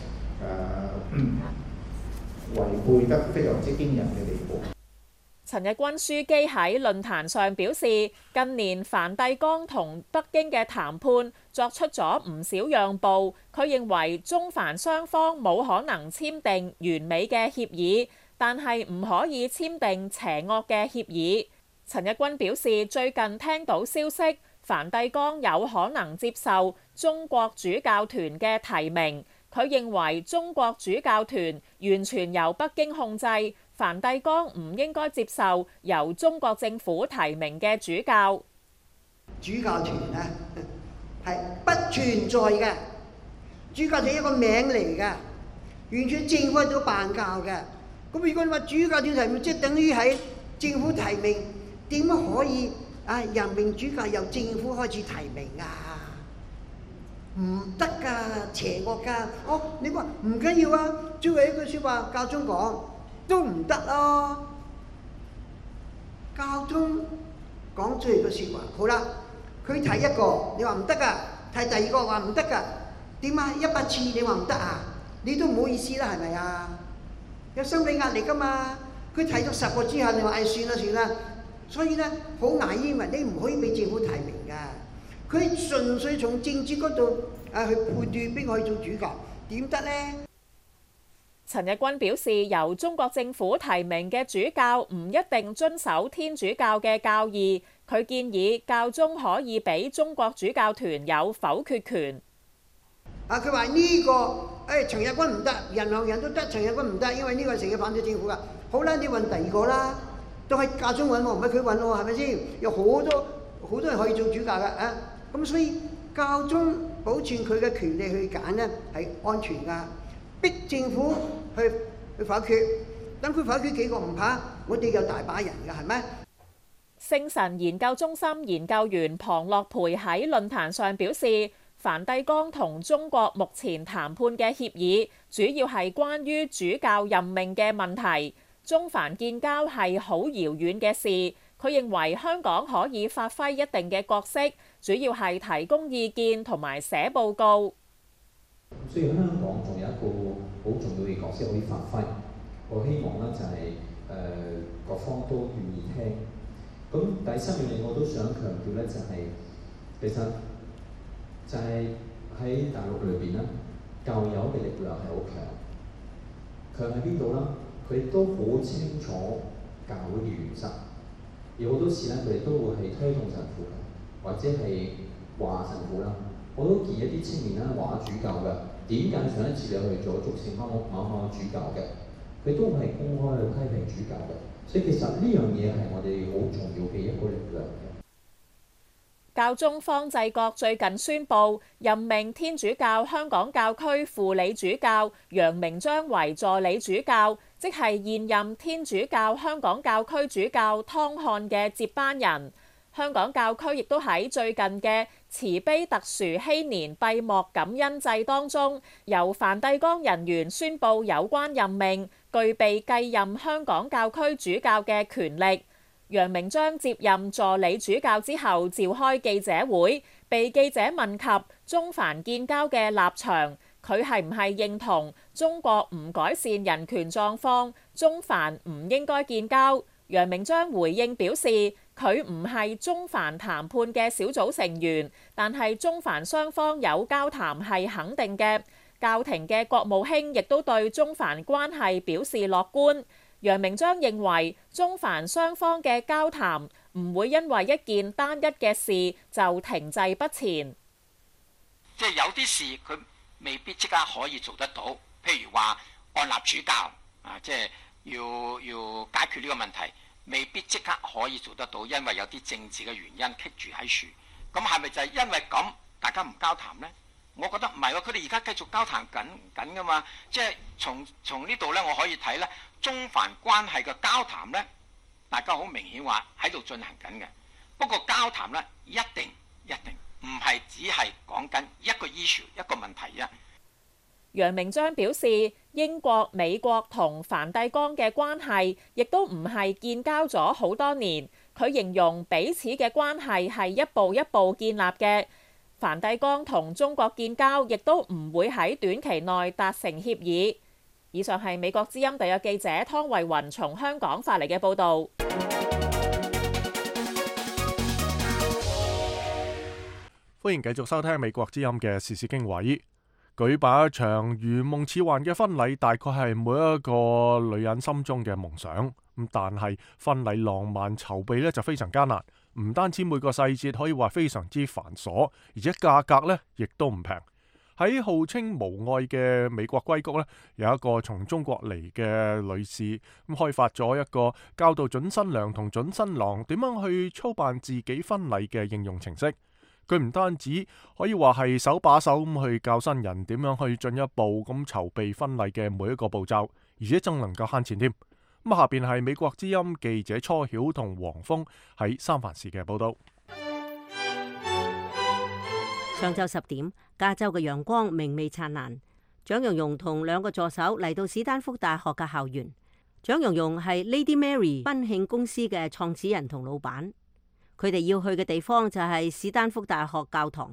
誒、呃、違背得非常之驚人嘅地步。 陳日君樞機喺論壇上表示，近年梵蒂岡同北京嘅談判作出咗唔少讓步。佢認為中梵雙方冇可能簽訂完美嘅協議，但係唔可以簽訂邪惡嘅協議。陳日君表示，最近聽到消息，梵蒂岡有可能接受中國主教團嘅提名。佢認為中國主教團完全由北京控制。梵蒂岡唔應該接受由中國政府提名嘅主教。 主教團咧係不存在嘅，主教團係一個名嚟嘅，完全政府喺度辦教嘅。咁如果你話主教團提名，即係等於喺政府提名，點可以啊任命主教由政府開始提名啊？唔得㗎，邪惡㗎。哦，你話唔緊要啊，最後一句説話，教宗講。都唔得咯，教宗講出嚟個説話，好啦，佢提一個，你話唔得噶；提第二個話唔得噶，點啊？一百次你話唔得啊？你都唔好意思啦，係咪啊？有心理壓力噶嘛？佢提咗十個之後，你話唉算啦算啦，所以咧好危險嘅，你唔可以俾政府提名噶。佢純粹從政治嗰度啊去判斷邊個可以做主教，點得咧？ 陳日君表示，由中國政府提名嘅主教唔一定遵守天主教嘅教義。佢建議教宗可以俾中國主教團有否決權。 啊，佢話呢個誒陳日君唔得，人行人都得，陳日君唔得，因為呢個係成日反對政府噶。好啦，你揾第二個啦，都係教宗揾喎，唔係佢揾喎，係咪先？有好多好多人可以做主教噶啊，咁所以教宗保存佢嘅權利去揀呢係安全噶。逼政府去去否決，等佢否決幾個唔怕，我哋有大把人㗎，係咪？ 聖神研究中心研究員龐樂培喺論壇上表示，梵蒂岡同中國目前談判嘅協議，主要係關於主教任命嘅問題。中梵建交係好遙遠嘅事。佢認為香港可以發揮一定嘅角色，主要係提供意見同埋寫報告。 所以香港仲有一個好重要嘅角色可以發揮，我希望咧就係、是、誒、呃、各方都願意聽。咁第三樣嘢我都想強調咧，就係、是、其實就係喺大陸裏邊咧，教友嘅力量係好強，強喺邊度啦？佢都好清楚教會嘅原則。有好多時咧，佢哋都會係推動神父嘅，或者係話神父啦。我都見一啲青年咧話主教嘅，點解上一次你去咗竹聖某某某主教嘅？佢都係公開去批評主教嘅。所以其實呢樣嘢係我哋好重要嘅一個力量嘅。 教宗方濟各最近宣布任命天主教香港教區輔理主教楊明章為助理主教，即係現任天主教香港教區主教湯漢嘅接班人。香港教區亦都喺最近嘅慈悲特殊禧年閉幕感恩祭當中，由梵蒂岡人員宣布有關任命，具備繼任香港教區主教嘅權力。楊明章接任助理主教之後，召開記者會，被記者問及中梵建交嘅立場，佢係唔係認同中國唔改善人權狀況，中梵唔應該建交？楊明章回應表示，佢唔係中梵談判嘅小組成員，但係中梵雙方有交談係肯定嘅。教廷嘅國務卿亦都對中梵關係表示樂觀。楊明章認為中梵雙方嘅交談唔會因為一件單一嘅事就停滯不前。 即係有啲事佢未必即刻可以做得到，譬如話按立主教啊，即係要要解決呢個問題，未必即刻可以做得到，因為有啲政治嘅原因棘住喺樹。咁係咪就係因為咁大家唔交談呢？我覺得唔係喎，佢哋而家繼續交談緊緊㗎嘛。即係從從呢度咧，我可以睇咧，中梵關係嘅交談咧，大家好明顯話喺度進行緊嘅。不過交談咧，一定一定唔係只係講緊一個 issue 一個問題啊。 楊明章表示，英國、美國同梵蒂岡嘅關係亦都唔係建交咗好多年，佢形容彼此嘅關係係一步一步建立嘅。梵蒂岡同中國建交，亦都唔會喺短期內達成協議。以上係美國之音特約記者湯慧雲從香港發嚟嘅報導。 歡迎繼續收聽美國之音嘅時事經緯。舉辦一場如夢似幻嘅婚禮，大概係每一個女人心中嘅夢想。咁但係婚禮浪漫籌備咧就非常艱難。唔單止每個細節可以話非常之繁瑣，而且價格呢亦都唔平。喺號稱無愛嘅美國硅谷呢，有一個從中國嚟嘅女士咁開發咗一個教導準新娘同準新郎點樣去操辦自己婚禮嘅應用程式。佢唔單止可以話係手把手咁去教新人點樣去進一步咁籌備婚禮嘅每一個步驟，而且仲能夠慳錢添。咁下邊係美國之音記者初曉同黃峰喺三藩市嘅報道。 上晝十點，加州嘅陽光明媚燦爛。蔣容容同兩個助手嚟到史丹福大學嘅校園。蔣容容係 Lady Mary 婚慶公司嘅創始人同老闆。佢哋要去嘅地方就係史丹福大學教堂。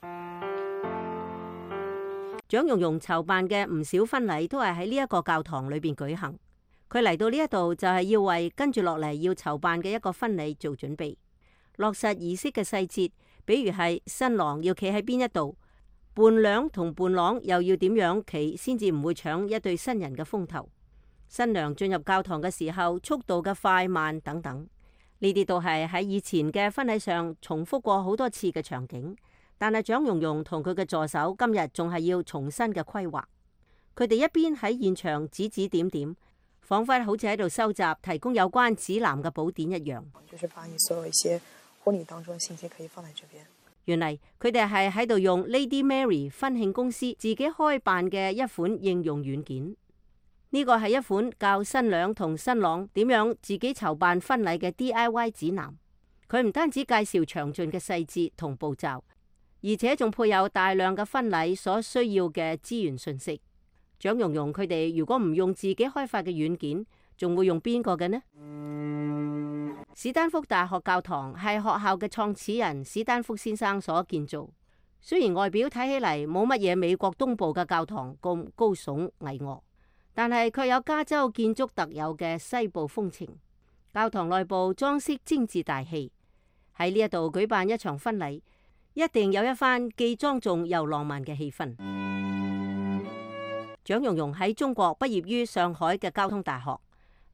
蔣容容籌辦嘅唔少婚禮都係喺呢一個教堂裏邊舉行。佢嚟到呢一度就係要為跟住落嚟要籌辦嘅一個婚禮做準備，落實儀式嘅細節，比如係新郎要企喺邊一度，伴娘同伴郎又要點樣企先至唔會搶一對新人嘅風頭，新娘進入教堂嘅時候速度嘅快慢等等，呢啲都係喺以前嘅婚禮上重複過好多次嘅場景，但係蔣容容同佢嘅助手今日仲係要重新嘅規劃。佢哋一邊喺現場指指點點，彷彿好似喺度收集提供有關指南嘅寶典一樣。 就是把你所有一些婚禮當中嘅信息可以放在這邊。 原嚟佢哋係喺度用 Lady Mary 婚慶公司自己開辦嘅一款應用軟件。呢個係一款教新娘同新郎點樣自己籌辦婚禮嘅 D I Y 指南。佢唔單止介紹詳盡嘅細節同步驟，而且仲配有大量嘅婚禮所需要嘅資源信息。蔣容容佢哋如果唔用自己開發嘅軟件，仲會用邊個嘅呢？史丹福大學教堂係學校嘅創始人史丹福先生所建造。雖然外表睇起嚟冇乜嘢美國東部嘅教堂咁高聳巍峨，但係卻有加州建築特有嘅西部風情。教堂內部裝飾精緻大氣，喺呢一度舉辦一場婚禮，一定有一番既莊重又浪漫嘅氣氛。蔣容容喺中國畢業於上海嘅交通大學，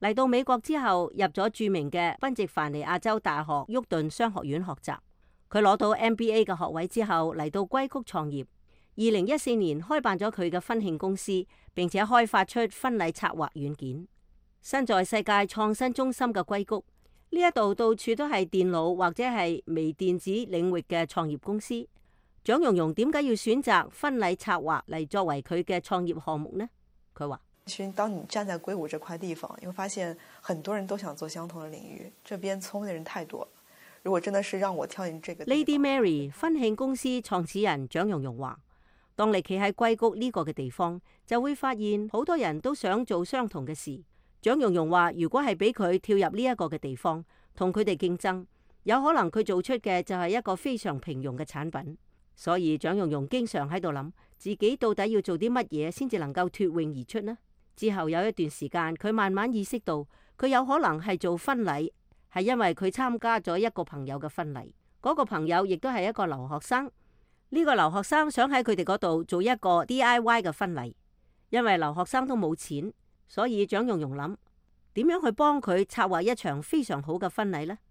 嚟到美國之後，入咗著名嘅賓夕凡尼亞州大學沃頓商學院學習。佢攞到 M B A 嘅學位之後，嚟到硅谷創業。二零一四年開辦咗佢嘅婚慶公司，並且開發出婚禮策劃軟件。身在世界創新中心嘅硅谷，呢一度到處都係電腦或者係微電子領域嘅創業公司。蔣蓉蓉點解要選擇婚禮策劃嚟作為佢嘅創業項目呢？佢話： 其實當你站在硅谷這塊地方，你會發現很多人都想做相同的領域，這邊聰明的人太多。如果真的是讓我跳進這個 Lady Mary 婚慶公司創始人蔣蓉蓉話：當你企喺硅谷呢個嘅地方，就會發現好多人都想做相同嘅事。蔣蓉蓉話：如果係俾佢跳入呢一個嘅地方，同佢哋競爭，有可能佢做出嘅就係一個非常平庸嘅產品。所以蔣蓉蓉經常喺度諗，自己到底要做啲乜嘢先至能夠脫穎而出呢？之後有一段時間，佢慢慢意識到，佢有可能係做婚禮，係因為佢參加咗一個朋友嘅婚禮，嗰個朋友亦都係一個留學生。呢個留學生想喺佢哋嗰度做一個 D I Y 嘅婚禮，因為留學生都冇錢，所以蔣蓉蓉諗點樣去幫佢策劃一場非常好嘅婚禮呢？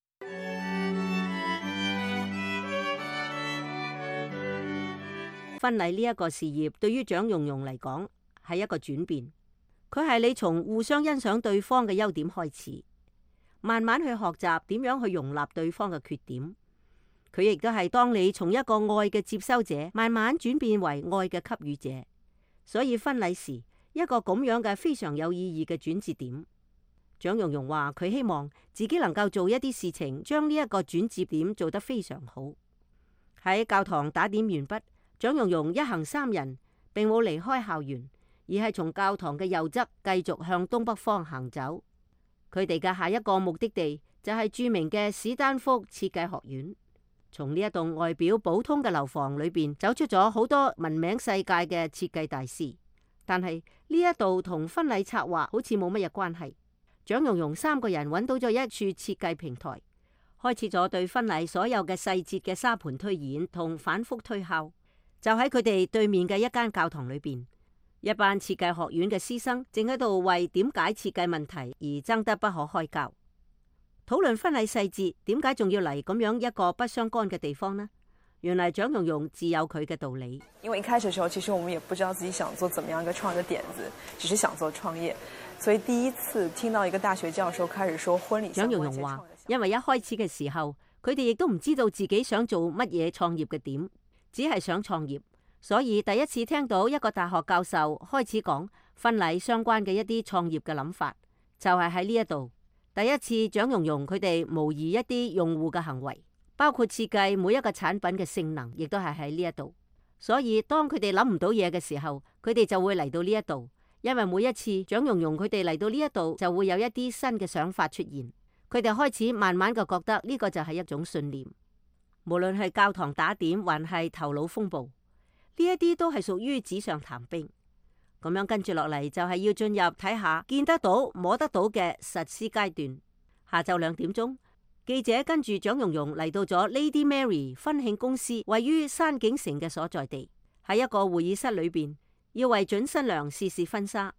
婚禮呢一個事業對於蔣蓉蓉嚟講係一個轉變，佢係你從互相欣賞對方嘅優點開始，慢慢去學習點樣去容納對方嘅缺點。佢亦都係當你從一個愛嘅接收者，慢慢轉變為愛嘅給予者。所以婚禮時一個咁樣嘅非常有意義嘅轉折點。蔣蓉蓉話佢希望自己能夠做一啲事情，將呢一個轉折點做得非常好。喺教堂打點完畢，蔣蓉蓉一行三人並冇離開校園，而係從教堂嘅右側繼續向東北方行走。佢哋嘅下一個目的地就係著名嘅史丹福設計學院。從呢一棟外表普通嘅樓房裏邊走出咗好多聞名世界嘅設計大師，但係呢一度同婚禮策劃好似冇乜嘢關係。蔣蓉蓉三個人揾到咗一處設計平台，開始咗對婚禮所有嘅細節嘅沙盤推演同反覆推敲。就喺佢哋對面嘅一間教堂裏邊，一班設計學院嘅師生正喺度為點解設計問題而爭得不可開交，討論婚禮細節。點解仲要嚟咁樣一個不相干嘅地方呢？原來蔣蓉蓉自有佢嘅道理。 因為一開始嘅時候，其實我們也不知道自己想做怎麼樣一個創業嘅點子，只是想做創業。所以第一次聽到一個大學教授開始說婚禮， 蔣蓉蓉話，因為一開始嘅時候，佢哋亦都唔知道自己想做乜嘢創業嘅點。只係想創業，所以第一次聽到一個大學教授開始講婚禮相關嘅一啲創業嘅諗法，就係喺呢一度。第一次蔣蓉蓉佢哋模擬一啲用戶嘅行為，包括設計每一個產品嘅性能，亦都係喺呢一度。所以當佢哋諗唔到嘢嘅時候，佢哋就會嚟到呢一度，因為每一次蔣蓉蓉佢哋嚟到呢一度，就會有一啲新嘅想法出現。佢哋開始慢慢嘅覺得呢個就係一種信念。無論係教堂打點，還係頭腦風暴，呢一啲都係屬於紙上談兵。咁樣跟住落嚟就係要進入睇下見得到摸得到嘅實施階段。下晝兩點鐘，記者跟住蔣蓉蓉嚟到咗 Lady Mary 婚慶公司位於山景城嘅所在地，喺一個會議室裏邊，要為準新娘試試婚紗。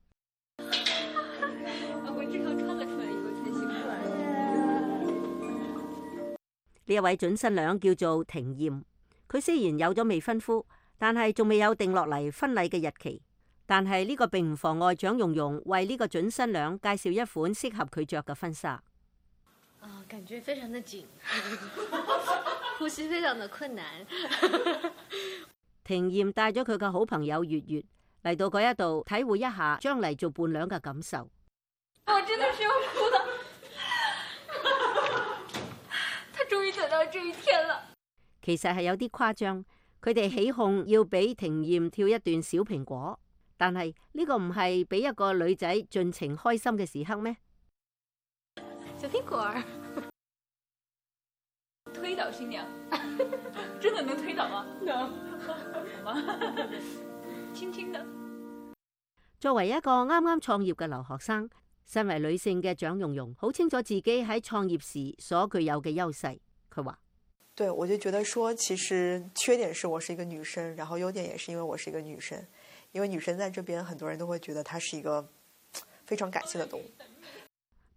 呢一位準新娘叫做庭艷，佢雖然有咗未婚夫，但係仲未有定落嚟婚禮嘅日期。但係呢個並唔妨礙蔣蓉蓉為呢個準新娘介紹一款適合佢着嘅婚紗。 啊，感覺非常的緊，呼吸非常的困難。 庭艷帶咗佢嘅好朋友月月嚟到嗰一度體會一下將嚟做伴娘嘅感受。 我真的是要哭了。終於等到這一天了。 其實係有啲誇張，佢哋起哄要俾庭艷跳一段小蘋果，但係呢個唔係俾一個女仔盡情開心嘅時刻咩？ 小蘋果兒，推倒新娘，真的能推倒嗎？能，好嗎？輕輕的。 作為一個啱啱創業嘅留學生，身為女性嘅蔣蓉蓉好清楚自己喺創業時所具有嘅優勢。佢話： 對，我就覺得說，其實缺點是我是一個女生，然後優點也是因為我是一個女生。因為女生在這邊，很多人都會覺得她是一個非常感性的動物。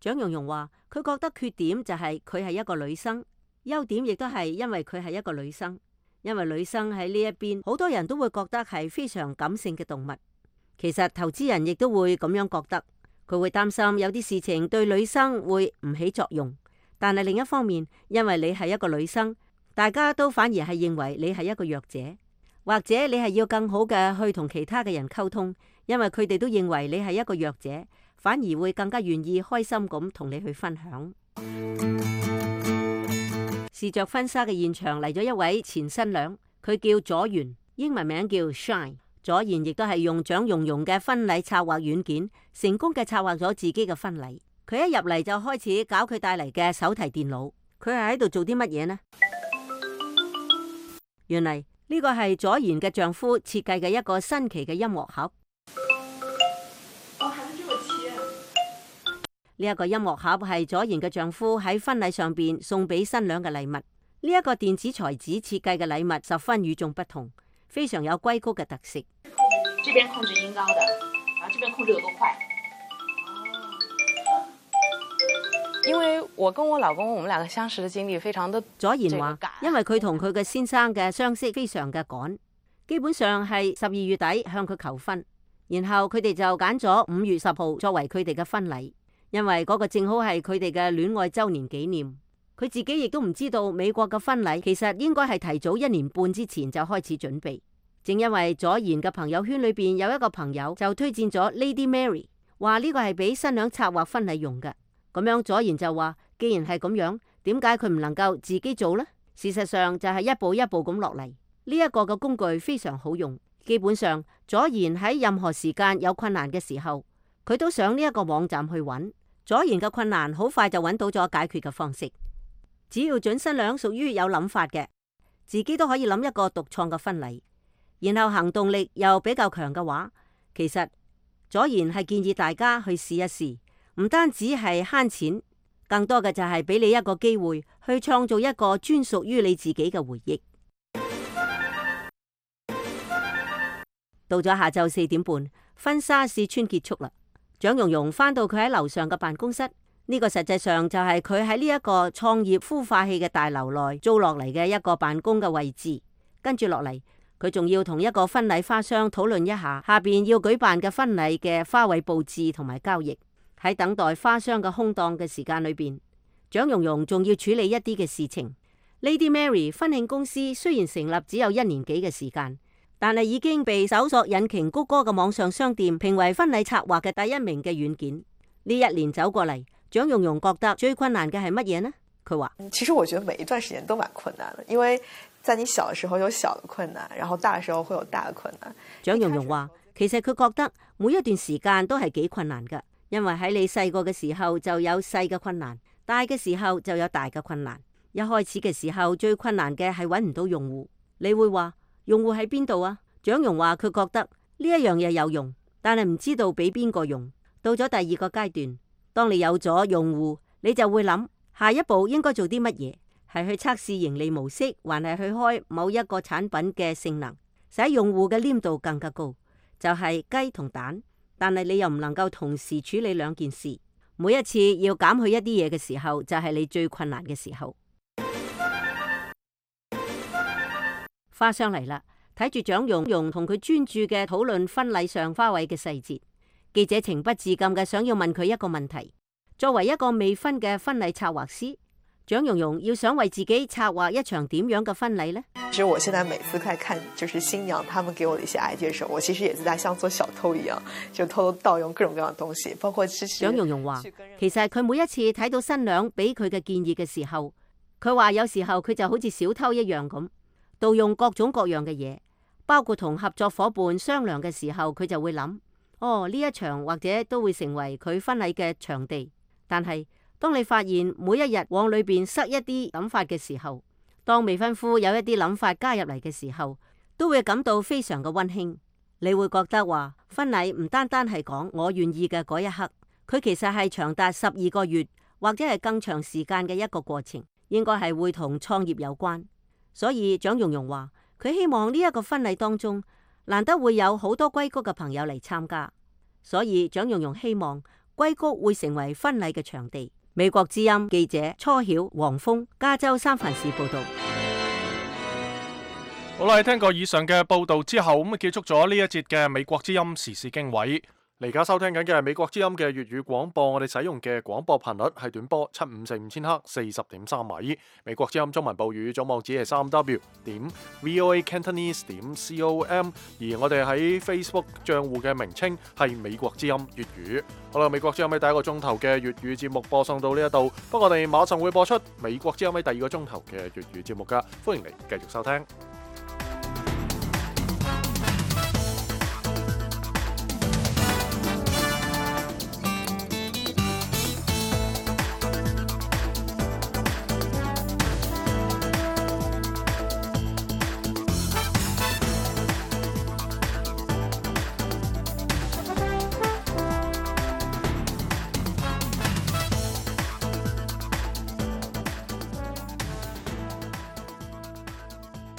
蔣蓉蓉話佢覺得缺點就係佢係一個女生，優點亦都係因為佢係一個女生。因為女生喺呢一邊，好多人都會覺得係非常感性嘅動物。其實投資人亦都會咁樣覺得，佢會擔心有啲事情對女生會唔起作用。但係另一方面，因為你係一個女生，大家都反而係認為你係一個弱者，或者你係要更好嘅去同其他嘅人溝通，因為佢哋都認為你係一個弱者。反而會更加願意開心咁同你去分享。試着婚紗嘅現場嚟咗一位前新娘，佢叫左元，英文名叫 Shine。左元亦都係用蔣蓉蓉嘅婚禮策劃軟件，成功嘅策劃咗自己嘅婚禮。佢一入嚟就開始搞佢帶嚟嘅手提電腦。佢係喺度做啲乜嘢呢？原嚟呢個係左元嘅丈夫設計嘅一個新奇嘅音樂盒。呢一個音樂盒係左賢嘅丈夫喺婚禮上邊送俾新娘嘅禮物。呢一個電子材質設計嘅禮物十分與眾不同，非常有硅谷嘅特色。 這邊控制音高的，然後這邊控制有多快。 因為我跟我老公，我們兩個相識嘅經歷非常的。 左賢話，因為佢同佢嘅先生嘅相識非常嘅趕，基本上係十二月底向佢求婚，然後佢哋就揀咗五月十號作為佢哋嘅婚禮。因為嗰個正好係佢哋嘅戀愛周年紀念，佢自己亦都唔知道美國嘅婚禮其實應該係提早一年半之前就開始準備。正因為左賢嘅朋友圈裏邊有一個朋友就推薦咗 Lady Mary， 話呢個係俾新娘策劃婚禮用嘅。咁樣左賢就話，既然係咁樣，點解佢唔能夠自己做呢？事實上就係一步一步咁落嚟。呢一個嘅工具非常好用，基本上左賢喺任何時間有困難嘅時候，佢都上呢一個網站去揾。左賢嘅困難好快就揾到咗解決嘅方式。只要準新娘屬於有諗法嘅，自己都可以諗一個獨創嘅婚禮，然後行動力又比較強嘅話，其實左賢係建議大家去試一試，唔單止係慳錢，更多嘅就係俾你一個機會去創造一個專屬於你自己嘅回憶。到咗下晝四點半，婚紗試穿結束啦。蔣蓉蓉返到佢喺樓上嘅辦公室，呢個實際上就係佢喺呢一個創業孵化器嘅大樓內租落嚟嘅一個辦公嘅位置。跟住落嚟，佢仲要同一個婚禮花商討論一下下邊要舉辦嘅婚禮嘅花卉佈置同埋交易。喺等待花商嘅空檔嘅時間裏邊，蔣蓉蓉仲要處理一啲嘅事情。Lady Mary 婚慶公司雖然成立只有一年幾嘅時間，但係已經被搜索引擎谷歌嘅網上商店評為婚禮策劃嘅第一名嘅軟件。呢一年走過嚟，蔣蓉蓉覺得最困難嘅係乜嘢呢？佢話： 其實我覺得每一段時間都蠻困難嘅，因為在你小嘅時候有小嘅困難，然後大嘅時候會有大嘅困難。 蔣蓉蓉話：其實佢覺得每一段時間都係幾困難㗎，因為喺你細個嘅時候就有細嘅困難，大嘅時候就有大嘅困難。一開始嘅時候最困難嘅係揾唔到用戶。你會話用戶喺邊度啊？蔣蓉話佢覺得呢一樣嘢有用，但係唔知道俾邊個用。到咗第二個階段，當你有咗用戶，你就會諗下一步應該做啲乜嘢，係去測試盈利模式，還係去開某一個產品嘅性能，使用戶嘅黏度更加高，就係雞同蛋。但係你又唔能夠同時處理兩件事，每一次要減去一啲嘢嘅時候，就係你最困難嘅時候。花商嚟啦，睇住蔣蓉蓉同佢專注嘅討論婚禮上花卉嘅細節，記者情不自禁嘅想要問佢一個問題：作為一個未婚嘅婚禮策劃師，蔣蓉蓉要想為自己策劃一場點樣嘅婚禮呢？ 其實我現在每次在看就是新娘他們給我的一些 idea 的時候，我其實也是在像做小偷一樣，就偷偷盜用各種各樣嘅東西，包括之前。蔣蓉蓉話，其實佢每一次睇到新娘俾佢嘅建議嘅時候，佢話有時候佢就好似小偷一樣咁。盜用各種各樣嘅嘢，包括同合作夥伴商量嘅時候，佢就會諗：哦，呢一場或者都會成為佢婚禮嘅場地。但係當你發現每一日往裏邊塞一啲諗法嘅時候，當未婚夫有一啲諗法加入嚟嘅時候，都會感到非常嘅溫馨。你會覺得話婚禮唔單單係講我願意嘅嗰一刻，佢其實係長達十二個月或者係更長時間嘅一個過程，應該係會同創業有關。所以蔣蓉蓉話佢希望呢一個婚禮當中，難得會有好多硅谷嘅朋友嚟參加。所以蔣蓉蓉希望硅谷會成為婚禮嘅場地。美國之音記者初曉、黃峰，加州三藩市報道。 好啦，聽過以上嘅報道之後，咁啊結束咗呢一節嘅美國之音時事經緯。嚟而家收聽緊嘅係美國之音嘅粵語廣播，我哋使用嘅廣播頻率係短波七五四五千赫四十點三米。美國之音中文報語總網址係三 w 點 voa cantonese 點 com， 而我哋喺 Facebook 賬戶嘅名稱係美國之音粵語。好啦，美國之音喺第一個鐘頭嘅粵語節目播送到呢一度，不過我哋馬上會播出美國之音喺第二個鐘頭嘅粵語節目噶，歡迎你繼續收聽。